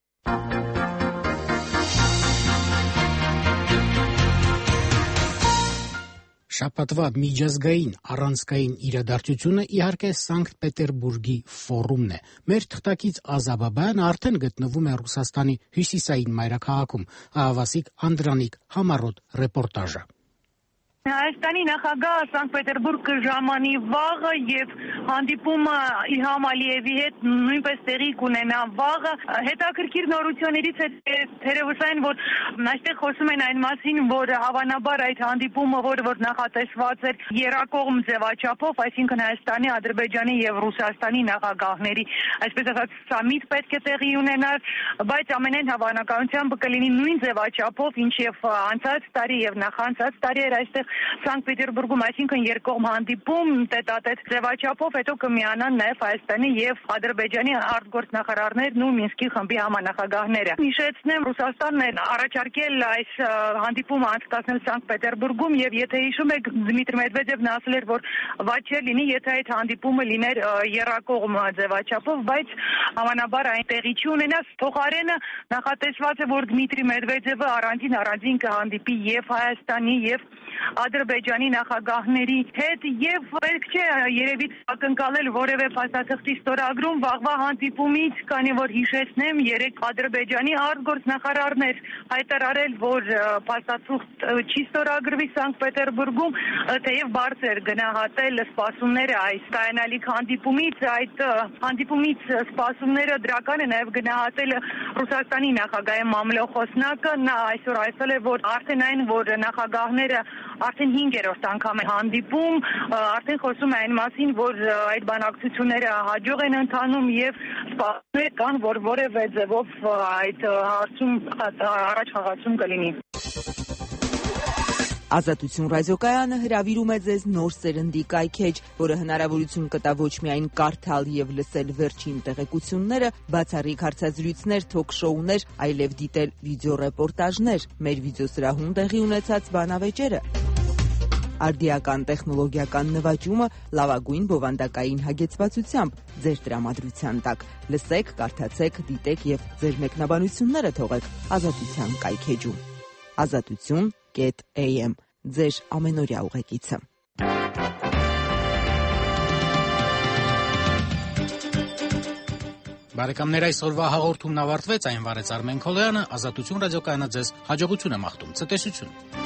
Շաբաթվա միջազգային առանցքային իրադարձությունը իհարկե Սանկտ Պետերբուրգի ֆորումն է։ Մեր թղթակից Ազա Բաբայանը արդեն գտնվում է Ռուսաստանի հյուսիսային մայրաքաղաքում։ Ահավասիկ Անդրանիկ համառոտ ռեպորտաժը։ Հայաստանի նախագահ Սանկտ Պետերբուրգ կժամանի վաղը եւ հանդիպումը Իլհամ Ալիևի հետ նույնպես տեղի կունենա վաղը։ Հետաքրքիր նորություններից է թերևս այն, որ այստեղ խոսում են այն մասին, որ հավանաբար այդ հանդիպումը, որ նախատեսված էր երակողմ ձևաչափով, այսինքն Հայաստանի, Ադրբեջանի եւ Ռուսաստանի նախագահների, այսպես ասած, սամիտ պետք է տեղի ունենար, բայց ամենայն հավանականությամբ կլինի նույն ձևաչափով, ինչ եւ անցած տարի եւ նախանցած տարի էր այստեղ Սանկտ Պետերբուրգում, այսինքն երկկողմ հանդիպում տետատետ ձևաչափով, հետո կմիանան նաև Հայաստանի եւ Ադրբեջանի արտգործնախարարներն ու Մինսկի խմբի համանախագահները։ Հիշեցնեմ, Ռուսաստանն է առաջարկել այս հանդիպումը անցկացնել Սանկտ Պետերբուրգում եւ եթե հիշում եք, Դմիտրի Մեդվեդևն ասել էր, որ վատ չէր լինի, եթե այդ հանդիպումը լիներ եռակողմ ձևաչափով, բայց հավանաբար այն տեղի չի ունենա։ Փոխարենը նախատեսված է, որ Դմիտրի Մեդվեդևը առանձին կհանդիպի եւ Հայաստանի եւ Ադրբեջանի նախագահների հետ եւ պետք չէ երևի ակնկալել որևէ փաստաթղթի ստորագրում վաղվա հանդիպումից, քանի որ հիշեցնեմ 3 Ադրբեջանի արտգործնախարարներ հայտարարել, որ փաստաթուղթ չի ստորագրվի Սանկտ Պետերբուրգում, թեև բարձր գնահատել սպասումները այս կայանալիք հանդիպումից, այդ հանդիպումից սպասումները դրական է նաեւ գնահատել Ռուսաստանի նախագահի մամլոխոսնակը, նա այսօր ասել է, որ արդեն այն, որ նախագահները արդեն 5-րդ անգամ է հանդիպում, արդեն խոսում է այն մասին, որ այդ բանակցությունները հաջող են ընթանում եւ սպասումներ կան, որ որևէ ձևով այդ հարցում առաջ խաղացում կլինի։ Ազատություն ռադիոկայանը հրավիրում է ձեզ նոր սերնդի կայքեջ, որը հնարավորություն կտա ոչ միայն կարդալ եւ լսել վերջին տեղեկությունները, բացառիկ հարցազրույցներ, թոք-շոուներ, այլև դիտել վիդեոռեպորտաժներ, մեր վիդեոսրահում տեղի ունեցած բանավեճերը։ արդիական տեխնոլոգիական նվաճումը լավագույն բովանդակային հագեցվածությամբ ձեր տրամադրության տակ։ Լսեք, կարդացեք, դիտեք եւ ձեր մեկնաբանությունները թողեք Ազատության կայքեջում։ Azatutun.am ձեր ամենօրյա ուղեկիցը։ Բարեկամներ, այսօրվա հաղորդումն ավարտվեց, այն վարեց Արմեն Քոլոյանը, Ազատություն ռադիոկայանը ձեզ հաջողություն է մաղթում, ցտեսություն։